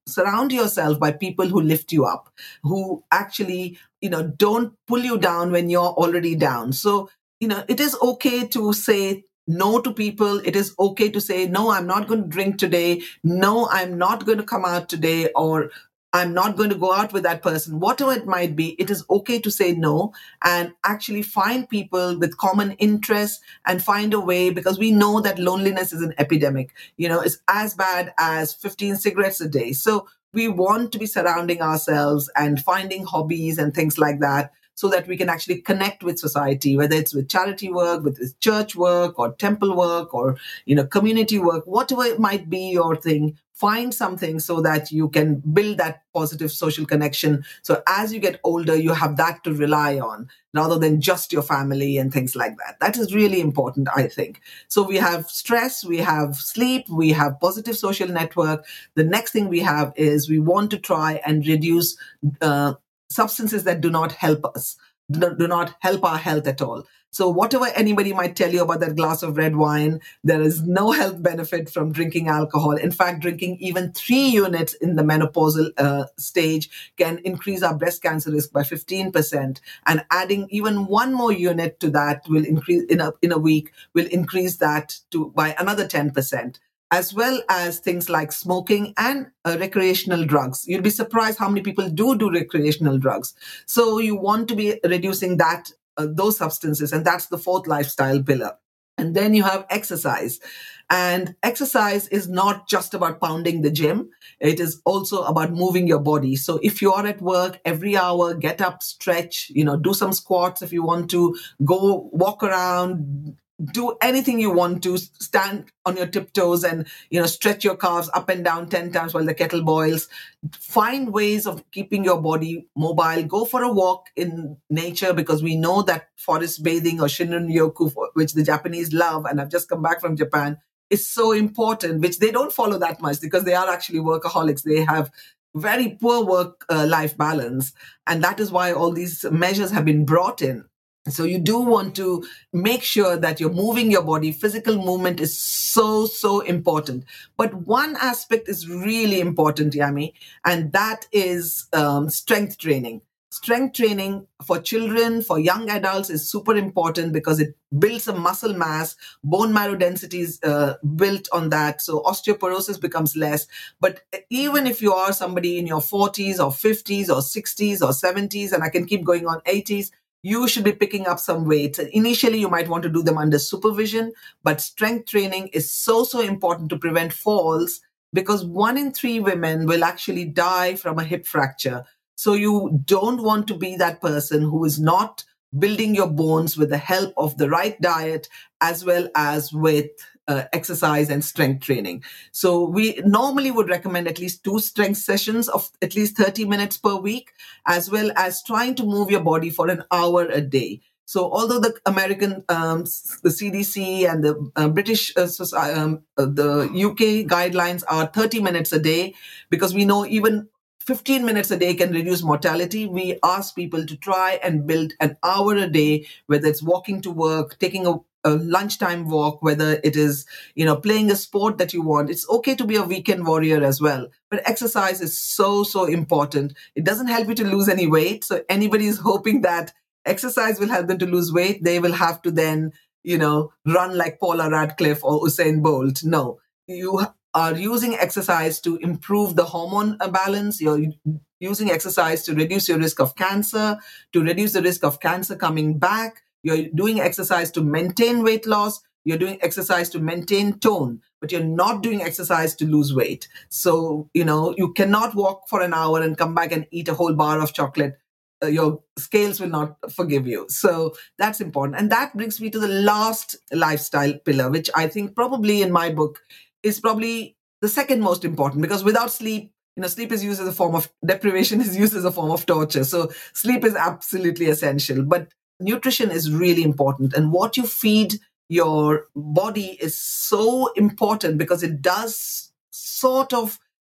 surround yourself by people who lift you up, who actually, you know, don't pull you down when you're already down. So, you know, it is okay to say no to people. It is okay to say, no, I'm not going to drink today. No, I'm not going to come out today, or I'm not going to go out with that person. Whatever it might be, it is okay to say no and actually find people with common interests and find a way, because we know that loneliness is an epidemic. You know, it's as bad as fifteen cigarettes a day. So we want to be surrounding ourselves and finding hobbies and things like that, so that we can actually connect with society, whether it's with charity work, with church work, or temple work, or, you know, community work, whatever it might be your thing. Find something so that you can build that positive social connection. So as you get older, you have that to rely on rather than just your family and things like that. That is really important, I think. So we have stress, we have sleep, we have positive social network. The next thing we have is we want to try and reduce uh, substances that do not help us, do not help our health at all. So whatever anybody might tell you about that glass of red wine, there is no health benefit from drinking alcohol. In fact, drinking even three units in the menopausal uh, stage can increase our breast cancer risk by fifteen percent. And adding even one more unit to that will increase in a, in a week will increase that to by another ten percent. As well as things like smoking and uh, recreational drugs. You'll be surprised how many people do do recreational drugs. So you want to be reducing that, uh, those substances, and that's the fourth lifestyle pillar. And then you have exercise. And exercise is not just about pounding the gym. It is also about moving your body. So if you are at work, every hour, get up, stretch, you know, do some squats if you want to, go walk around, do anything you want to, stand on your tiptoes and, you know, stretch your calves up and down ten times while the kettle boils. Find ways of keeping your body mobile. Go for a walk in nature, because we know that forest bathing or Shinrin-yoku, which the Japanese love, and I've just come back from Japan, is so important, which they don't follow that much because they are actually workaholics. They have very poor work-life balance. And that is why all these measures have been brought in. So you do want to make sure that you're moving your body. Physical movement is so, so important. But one aspect is really important, Yami, and that is um, strength training. Strength training for children, for young adults is super important because it builds a muscle mass. Bone marrow density is uh, built on that. So osteoporosis becomes less. But even if you are somebody in your forties or fifties or sixties or seventies, and I can keep going on eighties, you should be picking up some weights. Initially, you might want to do them under supervision, but strength training is so, so important to prevent falls, because one in three women will actually die from a hip fracture. So you don't want to be that person who is not building your bones with the help of the right diet, as well as with uh, exercise and strength training. So we normally would recommend at least two strength sessions of at least thirty minutes per week, as well as trying to move your body for an hour a day. So although the American, um, the C D C and the uh, British, uh, um, uh, the U K guidelines are thirty minutes a day, because we know even fifteen minutes a day can reduce mortality. We ask people to try and build an hour a day, whether it's walking to work, taking a, a lunchtime walk, whether it is, you know, playing a sport that you want. It's okay to be a weekend warrior as well. But exercise is so, so important. It doesn't help you to lose any weight. So anybody is hoping that exercise will help them to lose weight, they will have to then, you know, run like Paula Radcliffe or Usain Bolt. No, you are using exercise to improve the hormone balance. You're using exercise to reduce your risk of cancer, to reduce the risk of cancer coming back. You're doing exercise to maintain weight loss. You're doing exercise to maintain tone, but you're not doing exercise to lose weight. So, you know, you cannot walk for an hour and come back and eat a whole bar of chocolate. Uh, your scales will not forgive you. So that's important. And that brings me to the last lifestyle pillar, which I think probably in my book is probably the second most important, because without sleep, you know, sleep is used as a form of deprivation, is used as a form of torture. So sleep is absolutely essential, but nutrition is really important. And what you feed your body is so important, because it does sort of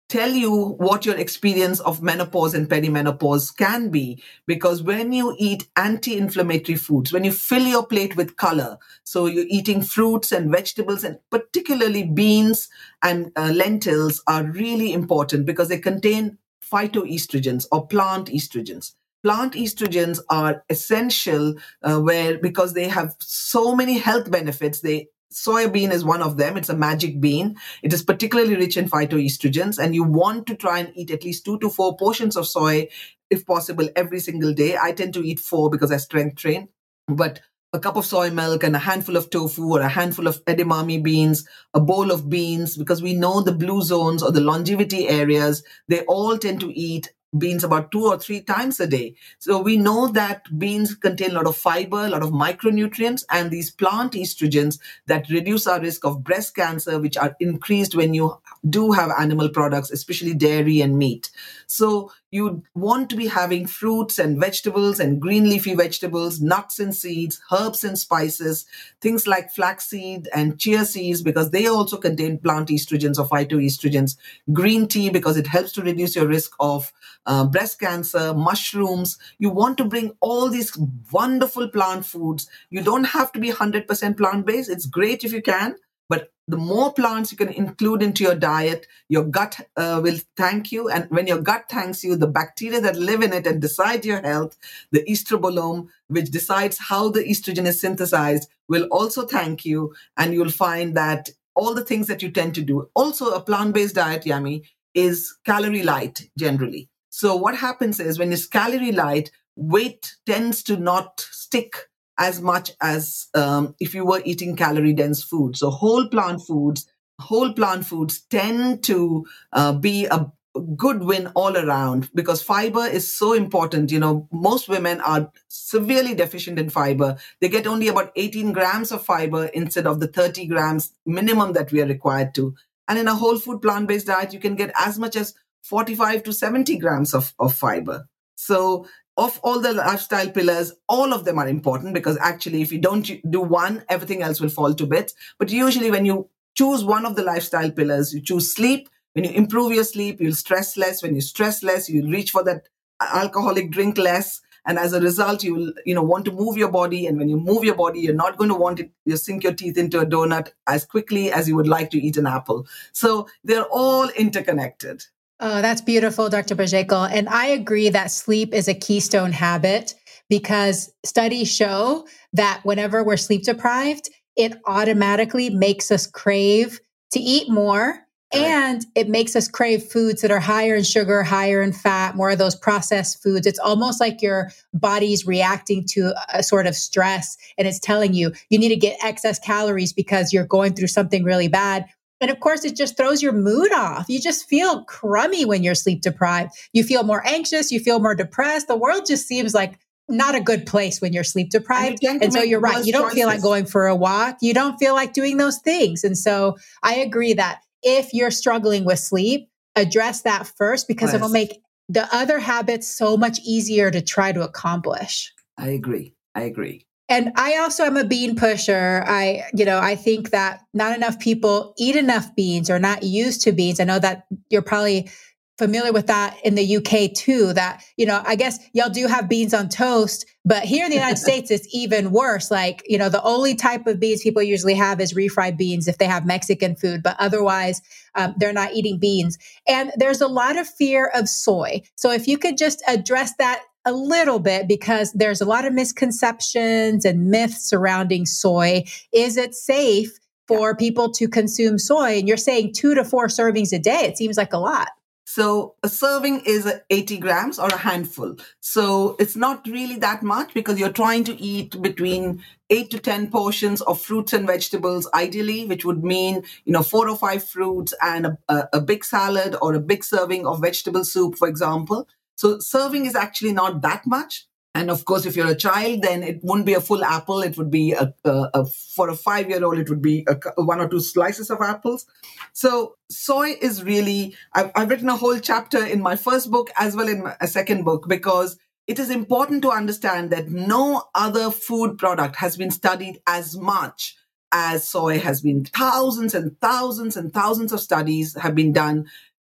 tell you what your experience of menopause and perimenopause can be. Because when you eat anti-inflammatory foods, when you fill your plate with color, so you're eating fruits and vegetables, and particularly beans and uh, lentils are really important because they contain phytoestrogens or plant estrogens. Plant estrogens are essential uh, where because they have so many health benefits. They Soybean is one of them. It's a magic bean. It is particularly rich in phytoestrogens, and you want to try and eat at least two to four portions of soy, if possible, every single day. I tend to eat four because I strength train, but a cup of soy milk and a handful of tofu or a handful of edamame beans, a bowl of beans, because we know the blue zones or the longevity areas, they all tend to eat beans about two or three times a day. So we know that beans contain a lot of fiber, a lot of micronutrients, and these plant estrogens that reduce our risk of breast cancer, which are increased when you do have animal products, especially dairy and meat. So you want to be having fruits and vegetables and green leafy vegetables, nuts and seeds, herbs and spices, things like flaxseed and chia seeds, because they also contain plant estrogens or phytoestrogens, green tea because it helps to reduce your risk of uh, breast cancer, mushrooms. You want to bring all these wonderful plant foods. You don't have to be one hundred percent plant-based. It's great if you can. But the more plants you can include into your diet, your gut uh, will thank you. And when your gut thanks you, the bacteria that live in it and decide your health, the estrobolome, which decides how the estrogen is synthesized, will also thank you. And you'll find that all the things that you tend to do. Also, a plant-based diet, Yami, is calorie light generally. So what happens is when it's calorie light, weight tends to not stick as much as um, if you were eating calorie-dense food. So whole plant foods, whole plant foods tend to uh, be a good win all around because fiber is so important. You know, most women are severely deficient in fiber. They get only about eighteen grams of fiber instead of the thirty grams minimum that we are required to. And in a whole food plant-based diet, you can get as much as forty-five to seventy grams of, of fiber. So of all the lifestyle pillars, all of them are important because actually if you don't do one, everything else will fall to bits. But usually when you choose one of the lifestyle pillars, you choose sleep. When you improve your sleep, you'll stress less. When you stress less, you'll reach for that alcoholic drink less. And as a result, you will, you know, want to move your body. And when you move your body, you're not going to want it, you sink your teeth into a donut as quickly as you would like to eat an apple. So they're all interconnected. Oh, that's beautiful, Doctor Bhajekal. And I agree that sleep is a keystone habit because studies show that whenever we're sleep deprived, it automatically makes us crave to eat more. And it makes us crave foods that are higher in sugar, higher in fat, more of those processed foods. It's almost like your body's reacting to a sort of stress and it's telling you, you need to get excess calories because you're going through something really bad. And of course, it just throws your mood off. You just feel crummy when you're sleep deprived. You feel more anxious. You feel more depressed. The world just seems like not a good place when you're sleep deprived. And, and so you're right. You don't choices. feel like going for a walk. You don't feel like doing those things. And so I agree that if you're struggling with sleep, address that first because yes. it'll make the other habits so much easier to try to accomplish. I agree. I agree. And I also am a bean pusher. I, you know, I think that not enough people eat enough beans or not used to beans. I know that you're probably familiar with that in the U K too, that, you know, I guess y'all do have beans on toast, but here in the United States, it's even worse. Like, you know, the only type of beans people usually have is refried beans if they have Mexican food, but otherwise um, they're not eating beans. And there's a lot of fear of soy. So if you could just address that a little bit, because there's a lot of misconceptions and myths surrounding soy. Is it safe for people to consume soy? And you're saying two to four servings a day. It seems like a lot. So a serving is eighty grams or a handful. So it's not really that much because you're trying to eat between eight to ten portions of fruits and vegetables, ideally, which would mean, you know, four or five fruits and a, a, a big salad or a big serving of vegetable soup, for example. So serving is actually not that much. And of course, if you're a child, then it wouldn't be a full apple. It would be a, a, a for a five-year-old, it would be a, one or two slices of apples. So soy is really, I've, I've written a whole chapter in my first book as well in a second book, because it is important to understand that no other food product has been studied as much as soy has been. Thousands and thousands and thousands of studies have been done.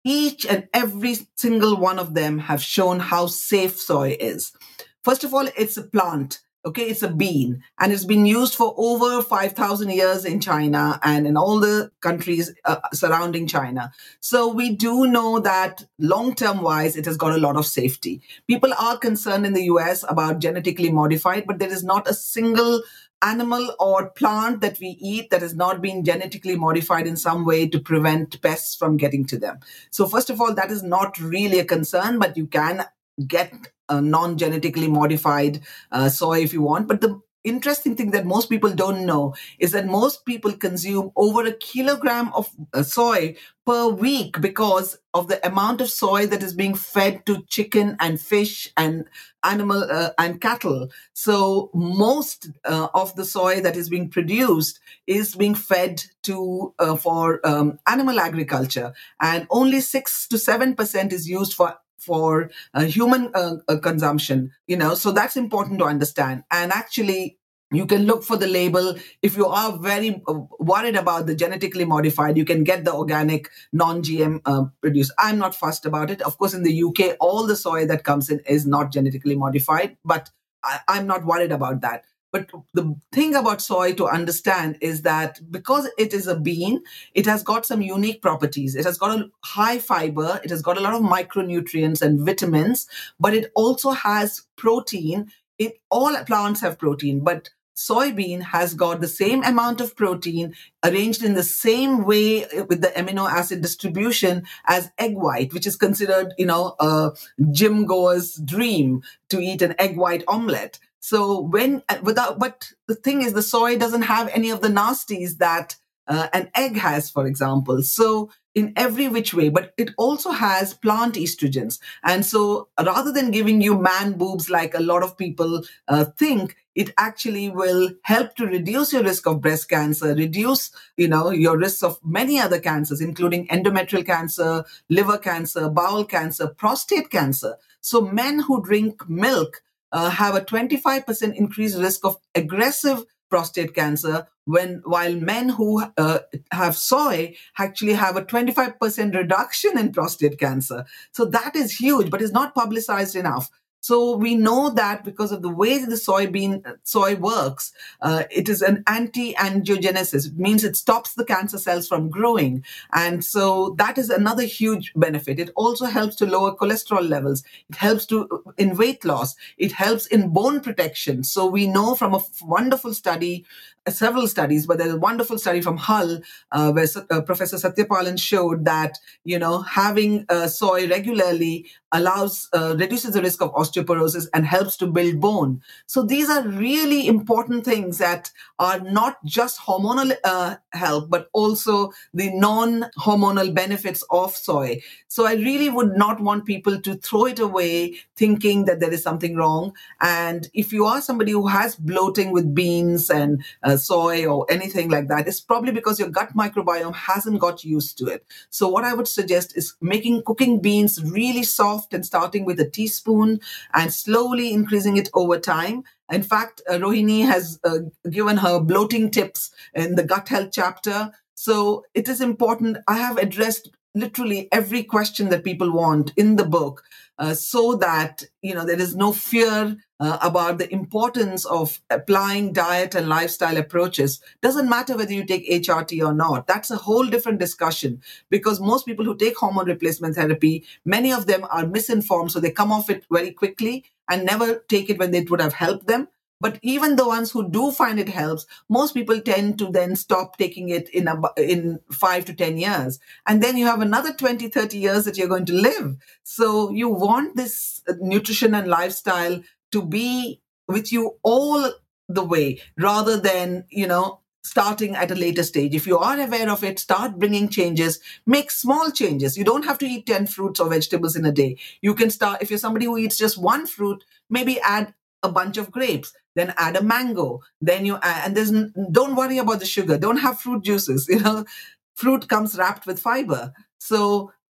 each and every single one of them have shown how safe soy is. First of all, it's a plant. Okay, it's a bean, and it's been used for over five thousand years in China and in all the countries uh, surrounding China. So we do know that long-term wise, it has got a lot of safety. People are concerned in the U S about genetically modified, but there is not a single animal or plant that we eat that has not been genetically modified in some way to prevent pests from getting to them. So first of all, that is not really a concern, but you can get a non-genetically modified uh, soy if you want. But the interesting thing that most people don't know is that most people consume over a kilogram of uh, soy per week because of the amount of soy that is being fed to chicken and fish and animal uh, and cattle. So most uh, of the soy that is being produced is being fed to uh, for um, animal agriculture, and only six to seven percent is used for for uh, human uh, uh, consumption, you know, so that's important to understand. And actually, you can look for the label. If you are very uh, worried about the genetically modified, you can get the organic non-G M uh, produced. I'm not fussed about it. Of course, in the U K, all the soy that comes in is not genetically modified, but I, I'm not worried about that. But the thing about soy to understand is that because it is a bean, it has got some unique properties. It has got a high fiber, it has got a lot of micronutrients and vitamins, but it also has protein. It, all plants have protein, but soybean has got the same amount of protein arranged in the same way with the amino acid distribution as egg white, which is considered, you know, a gym goer's dream to eat an egg white omelette. So when without, but the thing is, the soy doesn't have any of the nasties that uh, an egg has, for example. So in every which way, but it also has plant estrogens. And so rather than giving you man boobs like a lot of people uh, think, it actually will help to reduce your risk of breast cancer, reduce, you know, your risks of many other cancers, including endometrial cancer, liver cancer, bowel cancer, prostate cancer. So men who drink milk uh, have a twenty-five percent increased risk of aggressive prostate cancer, when while men who uh, have soy actually have a twenty-five percent reduction in prostate cancer. So that is huge, but it's not publicized enough. So we know that because of the way the soybean soy works, uh, it is an anti-angiogenesis. It means it stops the cancer cells from growing. And so that is another huge benefit. It also helps to lower cholesterol levels. It helps to in weight loss. It helps in bone protection. So we know from a wonderful study, uh, several studies, but there's a wonderful study from Hull uh, where uh, Professor Satyapalan showed that, you know, having uh, soy regularly allows, uh, reduces the risk of osteoporosis and helps to build bone. So these are really important things that are not just hormonal uh, help, but also the non-hormonal benefits of soy. So I really would not want people to throw it away thinking that there is something wrong. And if you are somebody who has bloating with beans and uh, soy or anything like that, it's probably because your gut microbiome hasn't got used to it. So what I would suggest is making cooking beans really soft and starting with a teaspoon and slowly increasing it over time. In fact, uh, Rohini has uh, given her bloating tips in the gut health chapter. So it is important. I have addressed literally every question that people want in the book uh, so that, you know, there is no fear uh, about the importance of applying diet and lifestyle approaches. Doesn't matter whether you take H R T or not. That's a whole different discussion, because most people who take hormone replacement therapy, many of them are misinformed. So they come off it very quickly and never take it when it would have helped them. But even the ones who do find it helps, most people tend to then stop taking it in a, in five to ten years. And then you have another twenty, thirty years that you're going to live. So you want this nutrition and lifestyle to be with you all the way, rather than, you know, starting at a later stage. If you are aware of it, start bringing changes, make small changes. You don't have to eat ten fruits or vegetables in a day. You can start, if you're somebody who eats just one fruit, maybe add a bunch of grapes, then add a mango, then you add, and there's, don't worry about the sugar. Don't have fruit juices. You know, fruit comes wrapped with fiber. So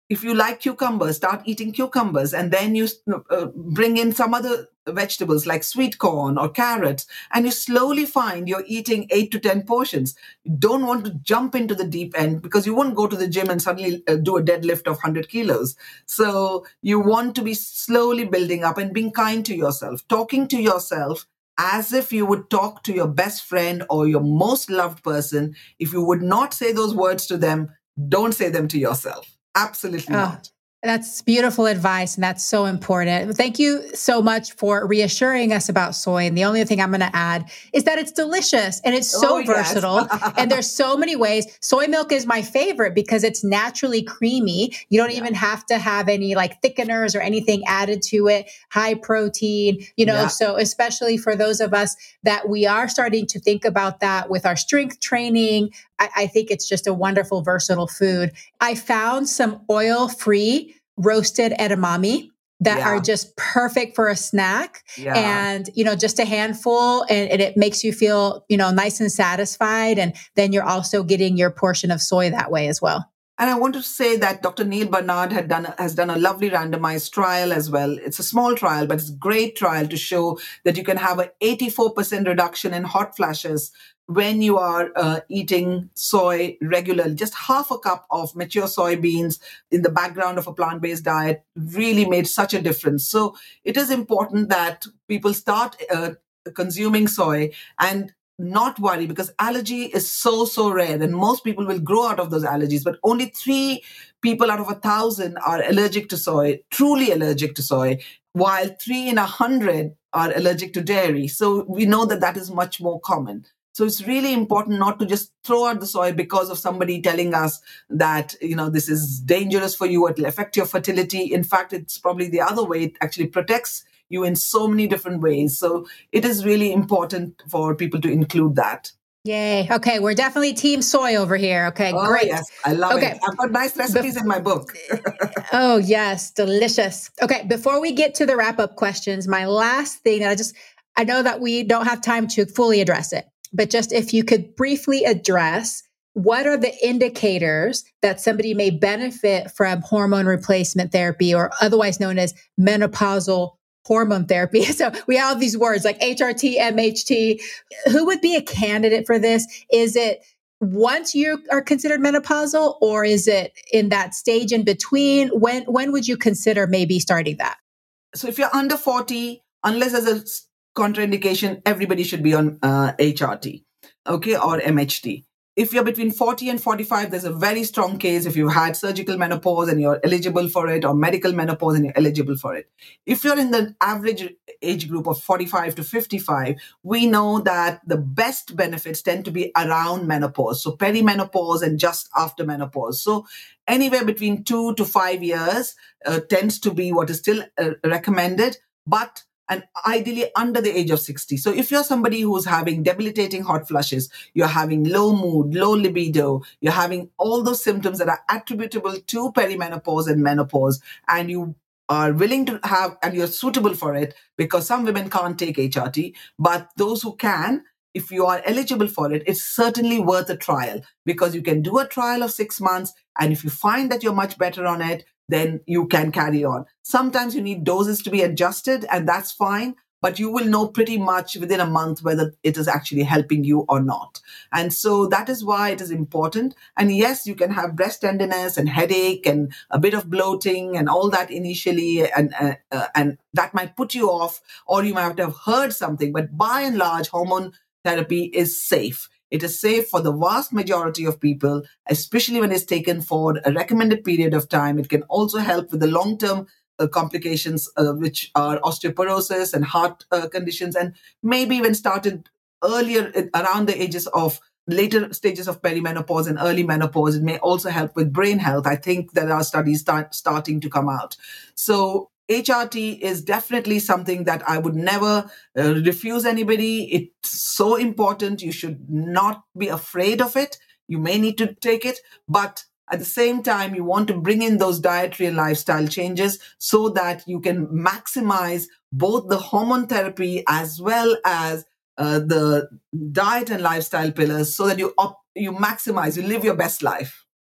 if you like cucumbers, start eating cucumbers, and then you uh, bring in some other vegetables like sweet corn or carrots, and you slowly find you're eating eight to ten portions. You don't want to jump into the deep end because you won't go to the gym and suddenly uh, do a deadlift of one hundred kilos. So you want to be slowly building up and being kind to yourself, talking to yourself as if you would talk to your best friend or your most loved person. If you would not say those words to them, don't say them to yourself. Absolutely Oh, not. that's beautiful advice. And that's so important. Thank you so much for reassuring us about soy. And the only thing I'm going to add is that it's delicious and it's so Oh, yes. versatile. And there's so many ways. Soy milk is my favorite because it's naturally creamy. You don't Yeah. even have to have any like thickeners or anything added to it. High protein, you know, Yeah. so especially for those of us that we are starting to think about that with our strength training, I, I think it's just a wonderful, versatile food. I found some oil-free roasted edamame that Yeah. are just perfect for a snack. Yeah. And, you know, just a handful and, and it makes you feel, you know, nice and satisfied. And then you're also getting your portion of soy that way as well. And I want to say that Doctor Neil Barnard had done has done a lovely randomized trial as well. It's a small trial, but it's a great trial to show that you can have an eighty-four percent reduction in hot flashes when you are uh, eating soy regularly. Just half a cup of mature soybeans in the background of a plant-based diet really made such a difference. So it is important that people start uh, consuming soy and not worry, because allergy is so, so rare, and most people will grow out of those allergies, but only three people out of a thousand are allergic to soy, truly allergic to soy, while three in a hundred are allergic to dairy. So we know that that is much more common. So it's really important not to just throw out the soy because of somebody telling us that, you know, this is dangerous for you, it will affect your fertility. In fact, it's probably the other way. It actually protects you in so many different ways. So it is really important for people to include that. Yay. Okay. We're definitely team soy over here. Okay. Oh, Great. yes. I love Okay. it. I've got nice recipes Bef- in my book. Oh, yes. Delicious. Okay. Before we get to the wrap up questions, my last thing that I just, I know that we don't have time to fully address it, but just if you could briefly address what are the indicators that somebody may benefit from hormone replacement therapy, or otherwise known as menopausal hormone therapy. So we have these words like H R T, M H T. Who would be a candidate for this? Is it once you are considered menopausal, or is it in that stage in between? When when would you consider maybe starting that? So if you're under forty, unless there's a contraindication, everybody should be on uh, H R T, okay, or M H T. If you're between forty and forty-five, there's a very strong case if you've had surgical menopause and you're eligible for it, or medical menopause and you're eligible for it. If you're in the average age group of forty-five to fifty-five, we know that the best benefits tend to be around menopause. So perimenopause and just after menopause. So anywhere between two to five years uh, tends to be what is still uh, recommended, but and ideally under the age of sixty. So if you're somebody who's having debilitating hot flushes, you're having low mood, low libido, you're having all those symptoms that are attributable to perimenopause and menopause, and you are willing to have, and you're suitable for it, because some women can't take H R T, but those who can, if you are eligible for it, it's certainly worth a trial, because you can do a trial of six months. And if you find that you're much better on it, then you can carry on. Sometimes you need doses to be adjusted, and that's fine, but you will know pretty much within a month whether it is actually helping you or not. And so that is why it is important. And yes, you can have breast tenderness and headache and a bit of bloating and all that initially, and uh, uh, and that might put you off, or you might have heard something. But by and large, hormone therapy is safe. It is safe for the vast majority of people, especially when it's taken for a recommended period of time. It can also help with the long-term uh, complications, uh, which are osteoporosis and heart uh, conditions, and maybe when started earlier, around the ages of later stages of perimenopause and early menopause, it may also help with brain health. I think there are studies start, starting to come out. So H R T is definitely something that I would never uh, refuse anybody. It's so important. You should not be afraid of it. You may need to take it, but at the same time, you want to bring in those dietary and lifestyle changes so that you can maximize both the hormone therapy as well as uh, the diet and lifestyle pillars, so that you op- you maximize, you live your best life.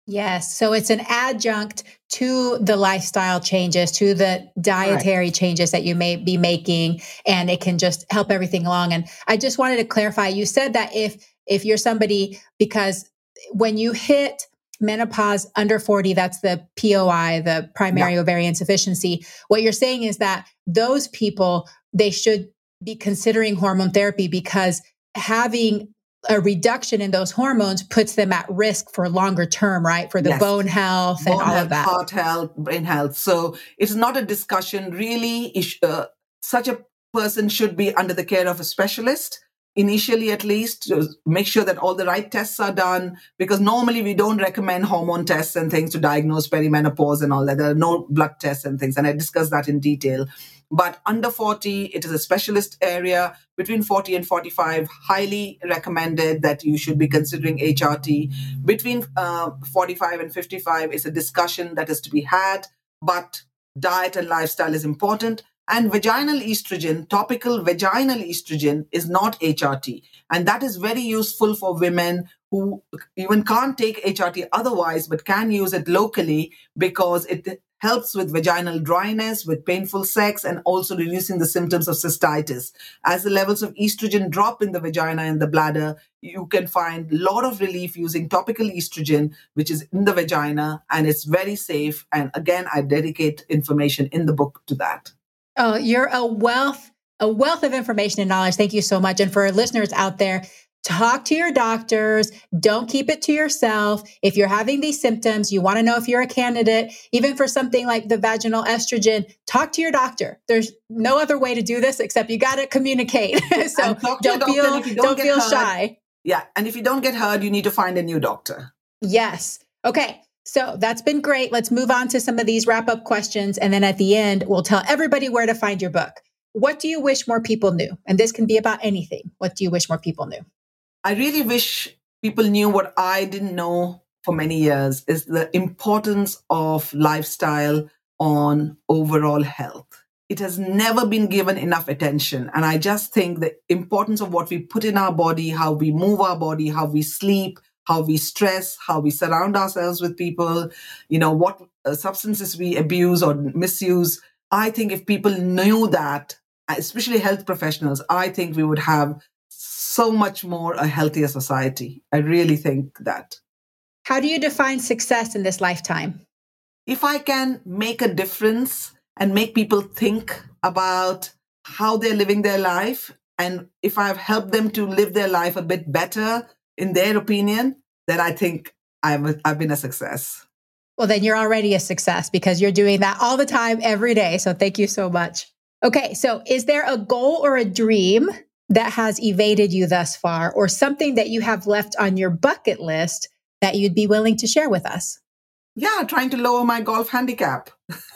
Yes. So it's an adjunct to the lifestyle changes, to the dietary right. changes that you may be making, and it can just help everything along. And I just wanted to clarify, you said that if if you're somebody, because when you hit menopause under forty, that's the P O I, the primary yeah. ovarian insufficiency, what you're saying is that those people, they should be considering hormone therapy because having a reduction in those hormones puts them at risk for longer term, right? For the yes. bone health bone and all health, of that. Heart health, brain health. So it's not a discussion. Really, uh, such a person should be under the care of a specialist, initially at least, to make sure that all the right tests are done. Because normally we don't recommend hormone tests and things to diagnose perimenopause and all that. There are no blood tests and things. And I discussed that in detail. But under forty, it is a specialist area. Between forty and forty-five, highly recommended that you should be considering H R T. Between uh, forty-five and fifty-five, it's a discussion that is to be had. But diet and lifestyle is important. And vaginal estrogen, topical vaginal estrogen, is not H R T. And that is very useful for women who even can't take H R T otherwise, but can use it locally because it helps with vaginal dryness, with painful sex, and also reducing the symptoms of cystitis. As the levels of estrogen drop in the vagina and the bladder, you can find a lot of relief using topical estrogen, which is in the vagina, and it's very safe. And again, I dedicate information in the book to that. Oh, you're a wealth, a wealth of information and knowledge. Thank you so much. And for our listeners out there, talk to your doctors. Don't keep it to yourself. If you're having these symptoms, you want to know if you're a candidate, even for something like the vaginal estrogen, talk to your doctor. There's no other way to do this except you got to communicate. So don't feel, don't, don't feel heard, shy. Yeah. And if you don't get heard, you need to find a new doctor. Yes. Okay. So that's been great. Let's move on to some of these wrap up questions. And then at the end, we'll tell everybody where to find your book. What do you wish more people knew? And this can be about anything. What do you wish more people knew? I really wish people knew what I didn't know for many years, is the importance of lifestyle on overall health. It has never been given enough attention. And I just think the importance of what we put in our body, how we move our body, how we sleep, how we stress, how we surround ourselves with people, you know, what uh, substances we abuse or misuse. I think if people knew that, especially health professionals, I think we would have so much more a healthier society. I really think that. How do you define success in this lifetime? If I can make a difference and make people think about how they're living their life, and if I've helped them to live their life a bit better, in their opinion, then I think I've, a, I've been a success. Well, then you're already a success because you're doing that all the time, every day. So thank you so much. Okay. So is there a goal or a dream that has evaded you thus far, or something that you have left on your bucket list that you'd be willing to share with us? Yeah, trying to lower my golf handicap.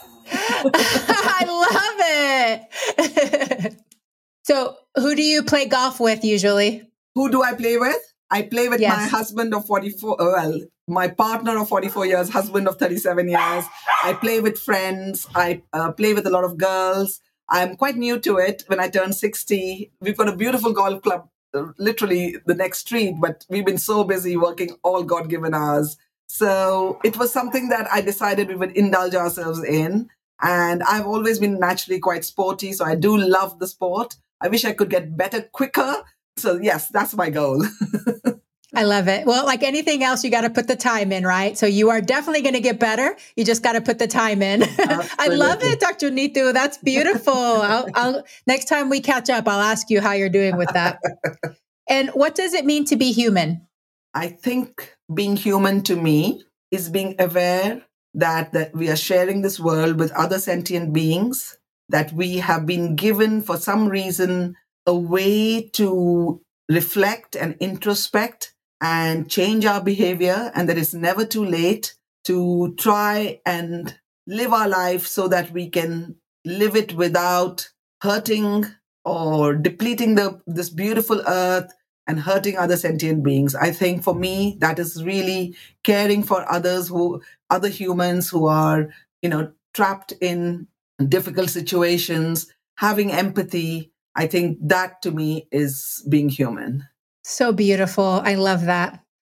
I love it. So who do you play golf with usually? Who do I play with? I play with yes. my husband of forty-four, well, my partner of forty-four years, husband of thirty-seven years. I play with friends. I uh, play with a lot of girls. I'm quite new to it. When I turned sixty, we've got a beautiful golf club, uh, literally the next street, but we've been so busy working all God-given hours. So it was something that I decided we would indulge ourselves in. And I've always been naturally quite sporty, so I do love the sport. I wish I could get better quicker. So yes, that's my goal. I love it. Well, like anything else, you got to put the time in, right? So you are definitely going to get better. You just got to put the time in. I love it, Doctor Neetu. That's beautiful. I'll, I'll, next time we catch up, I'll ask you how you're doing with that. And what does it mean to be human? I think being human to me is being aware that, that we are sharing this world with other sentient beings, that we have been given for some reason a way to reflect and introspect and change our behavior, and that it's never too late to try and live our life so that we can live it without hurting or depleting the this beautiful earth and hurting other sentient beings. I think for me, that is really caring for others, who other humans who are, you know, trapped in difficult situations, having empathy. I think that to me is being human. So beautiful. I love that.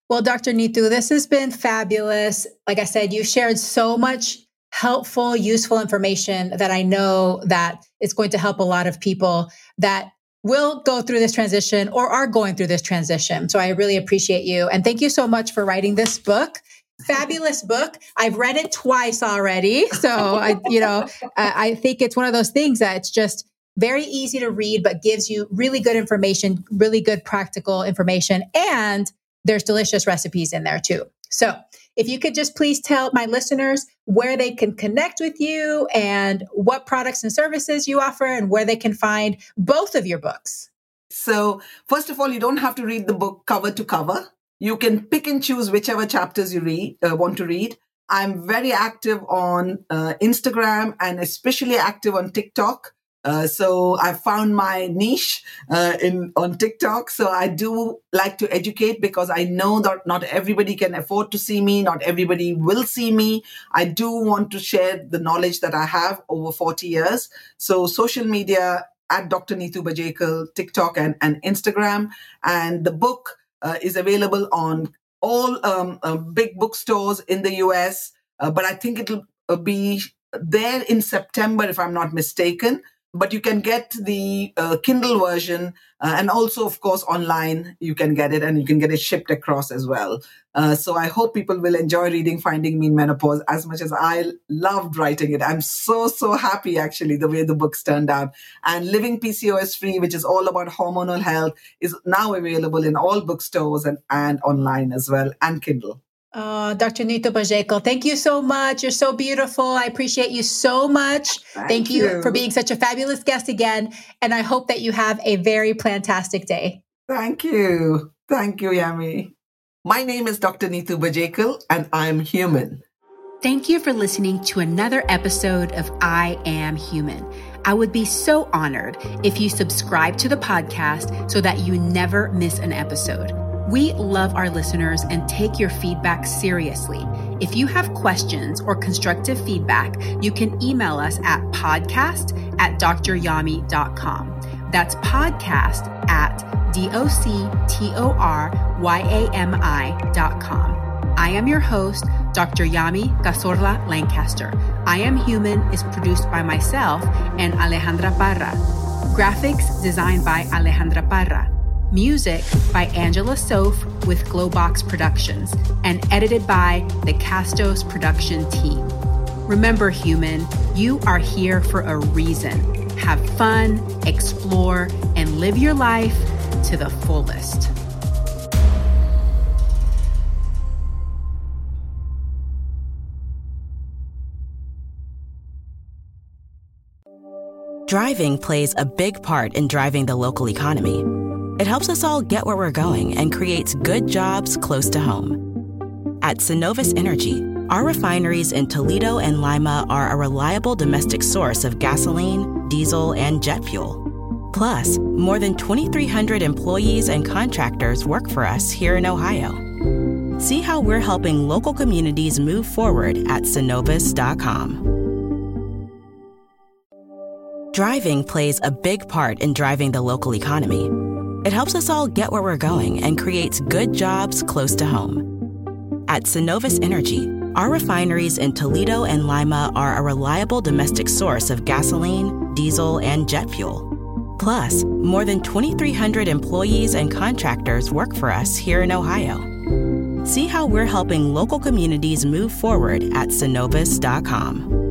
Well, Doctor Neetu, this has been fabulous. Like I said, you shared so much helpful, useful information that I know that it's going to help a lot of people that will go through this transition or are going through this transition. So I really appreciate you. And thank you so much for writing this book. Fabulous book. I've read it twice already. So I, you know, I, I think it's one of those things that it's just very easy to read, but gives you really good information, really good practical information. And there's delicious recipes in there too. So if you could just please tell my listeners where they can connect with you and what products and services you offer and where they can find both of your books. So first of all, you don't have to read the book cover to cover. You can pick and choose whichever chapters you read, uh, want to read. I'm very active on uh, Instagram and especially active on TikTok. Uh, so I found my niche uh, in on TikTok. So I do like to educate because I know that not everybody can afford to see me. Not everybody will see me. I do want to share the knowledge that I have over forty years. So social media at Doctor Neetu Bajekal, TikTok and, and Instagram. And the book uh, is available on all um, uh, big bookstores in the U S. Uh, but I think it'll uh, be there in September, if I'm not mistaken. But you can get the uh, Kindle version uh, and also, of course, online you can get it and you can get it shipped across as well. Uh, so I hope people will enjoy reading Finding Me in Menopause as much as I loved writing it. I'm so, so happy, actually, the way the book's turned out. And Living P C O S Free, which is all about hormonal health, is now available in all bookstores and, and online as well, and Kindle. Oh, Doctor Neetu Bajekal, thank you so much. You're so beautiful. I appreciate you so much. Thank, thank you. you for being such a fabulous guest again. And I hope that you have a very plantastic day. Thank you. Thank you, Yami. My name is Doctor Neetu Bajekal, and I'm human. Thank you for listening to another episode of I Am Human. I would be so honored if you subscribe to the podcast so that you never miss an episode. We love our listeners and take your feedback seriously. If you have questions or constructive feedback, you can email us at podcast at d r yami dot com. That's podcast at D O C T O R Y A M I dot com. I am your host, Doctor Yami Cazorla Lancaster. I Am Human is produced by myself and Alejandra Parra. Graphics designed by Alejandra Parra. Music by Angela Soph with Glowbox Productions and edited by the Castos production team. Remember, human, you are here for a reason. Have fun, explore, and live your life to the fullest. Driving plays a big part in driving the local economy. It helps us all get where we're going and creates good jobs close to home. At Synovus Energy, our refineries in Toledo and Lima are a reliable domestic source of gasoline, diesel, and jet fuel. Plus, more than twenty-three hundred employees and contractors work for us here in Ohio. See how we're helping local communities move forward at synovus dot com. Driving plays a big part in driving the local economy. It helps us all get where we're going and creates good jobs close to home. At Synovus Energy, our refineries in Toledo and Lima are a reliable domestic source of gasoline, diesel, and jet fuel. Plus, more than twenty-three hundred employees and contractors work for us here in Ohio. See how we're helping local communities move forward at synovus dot com.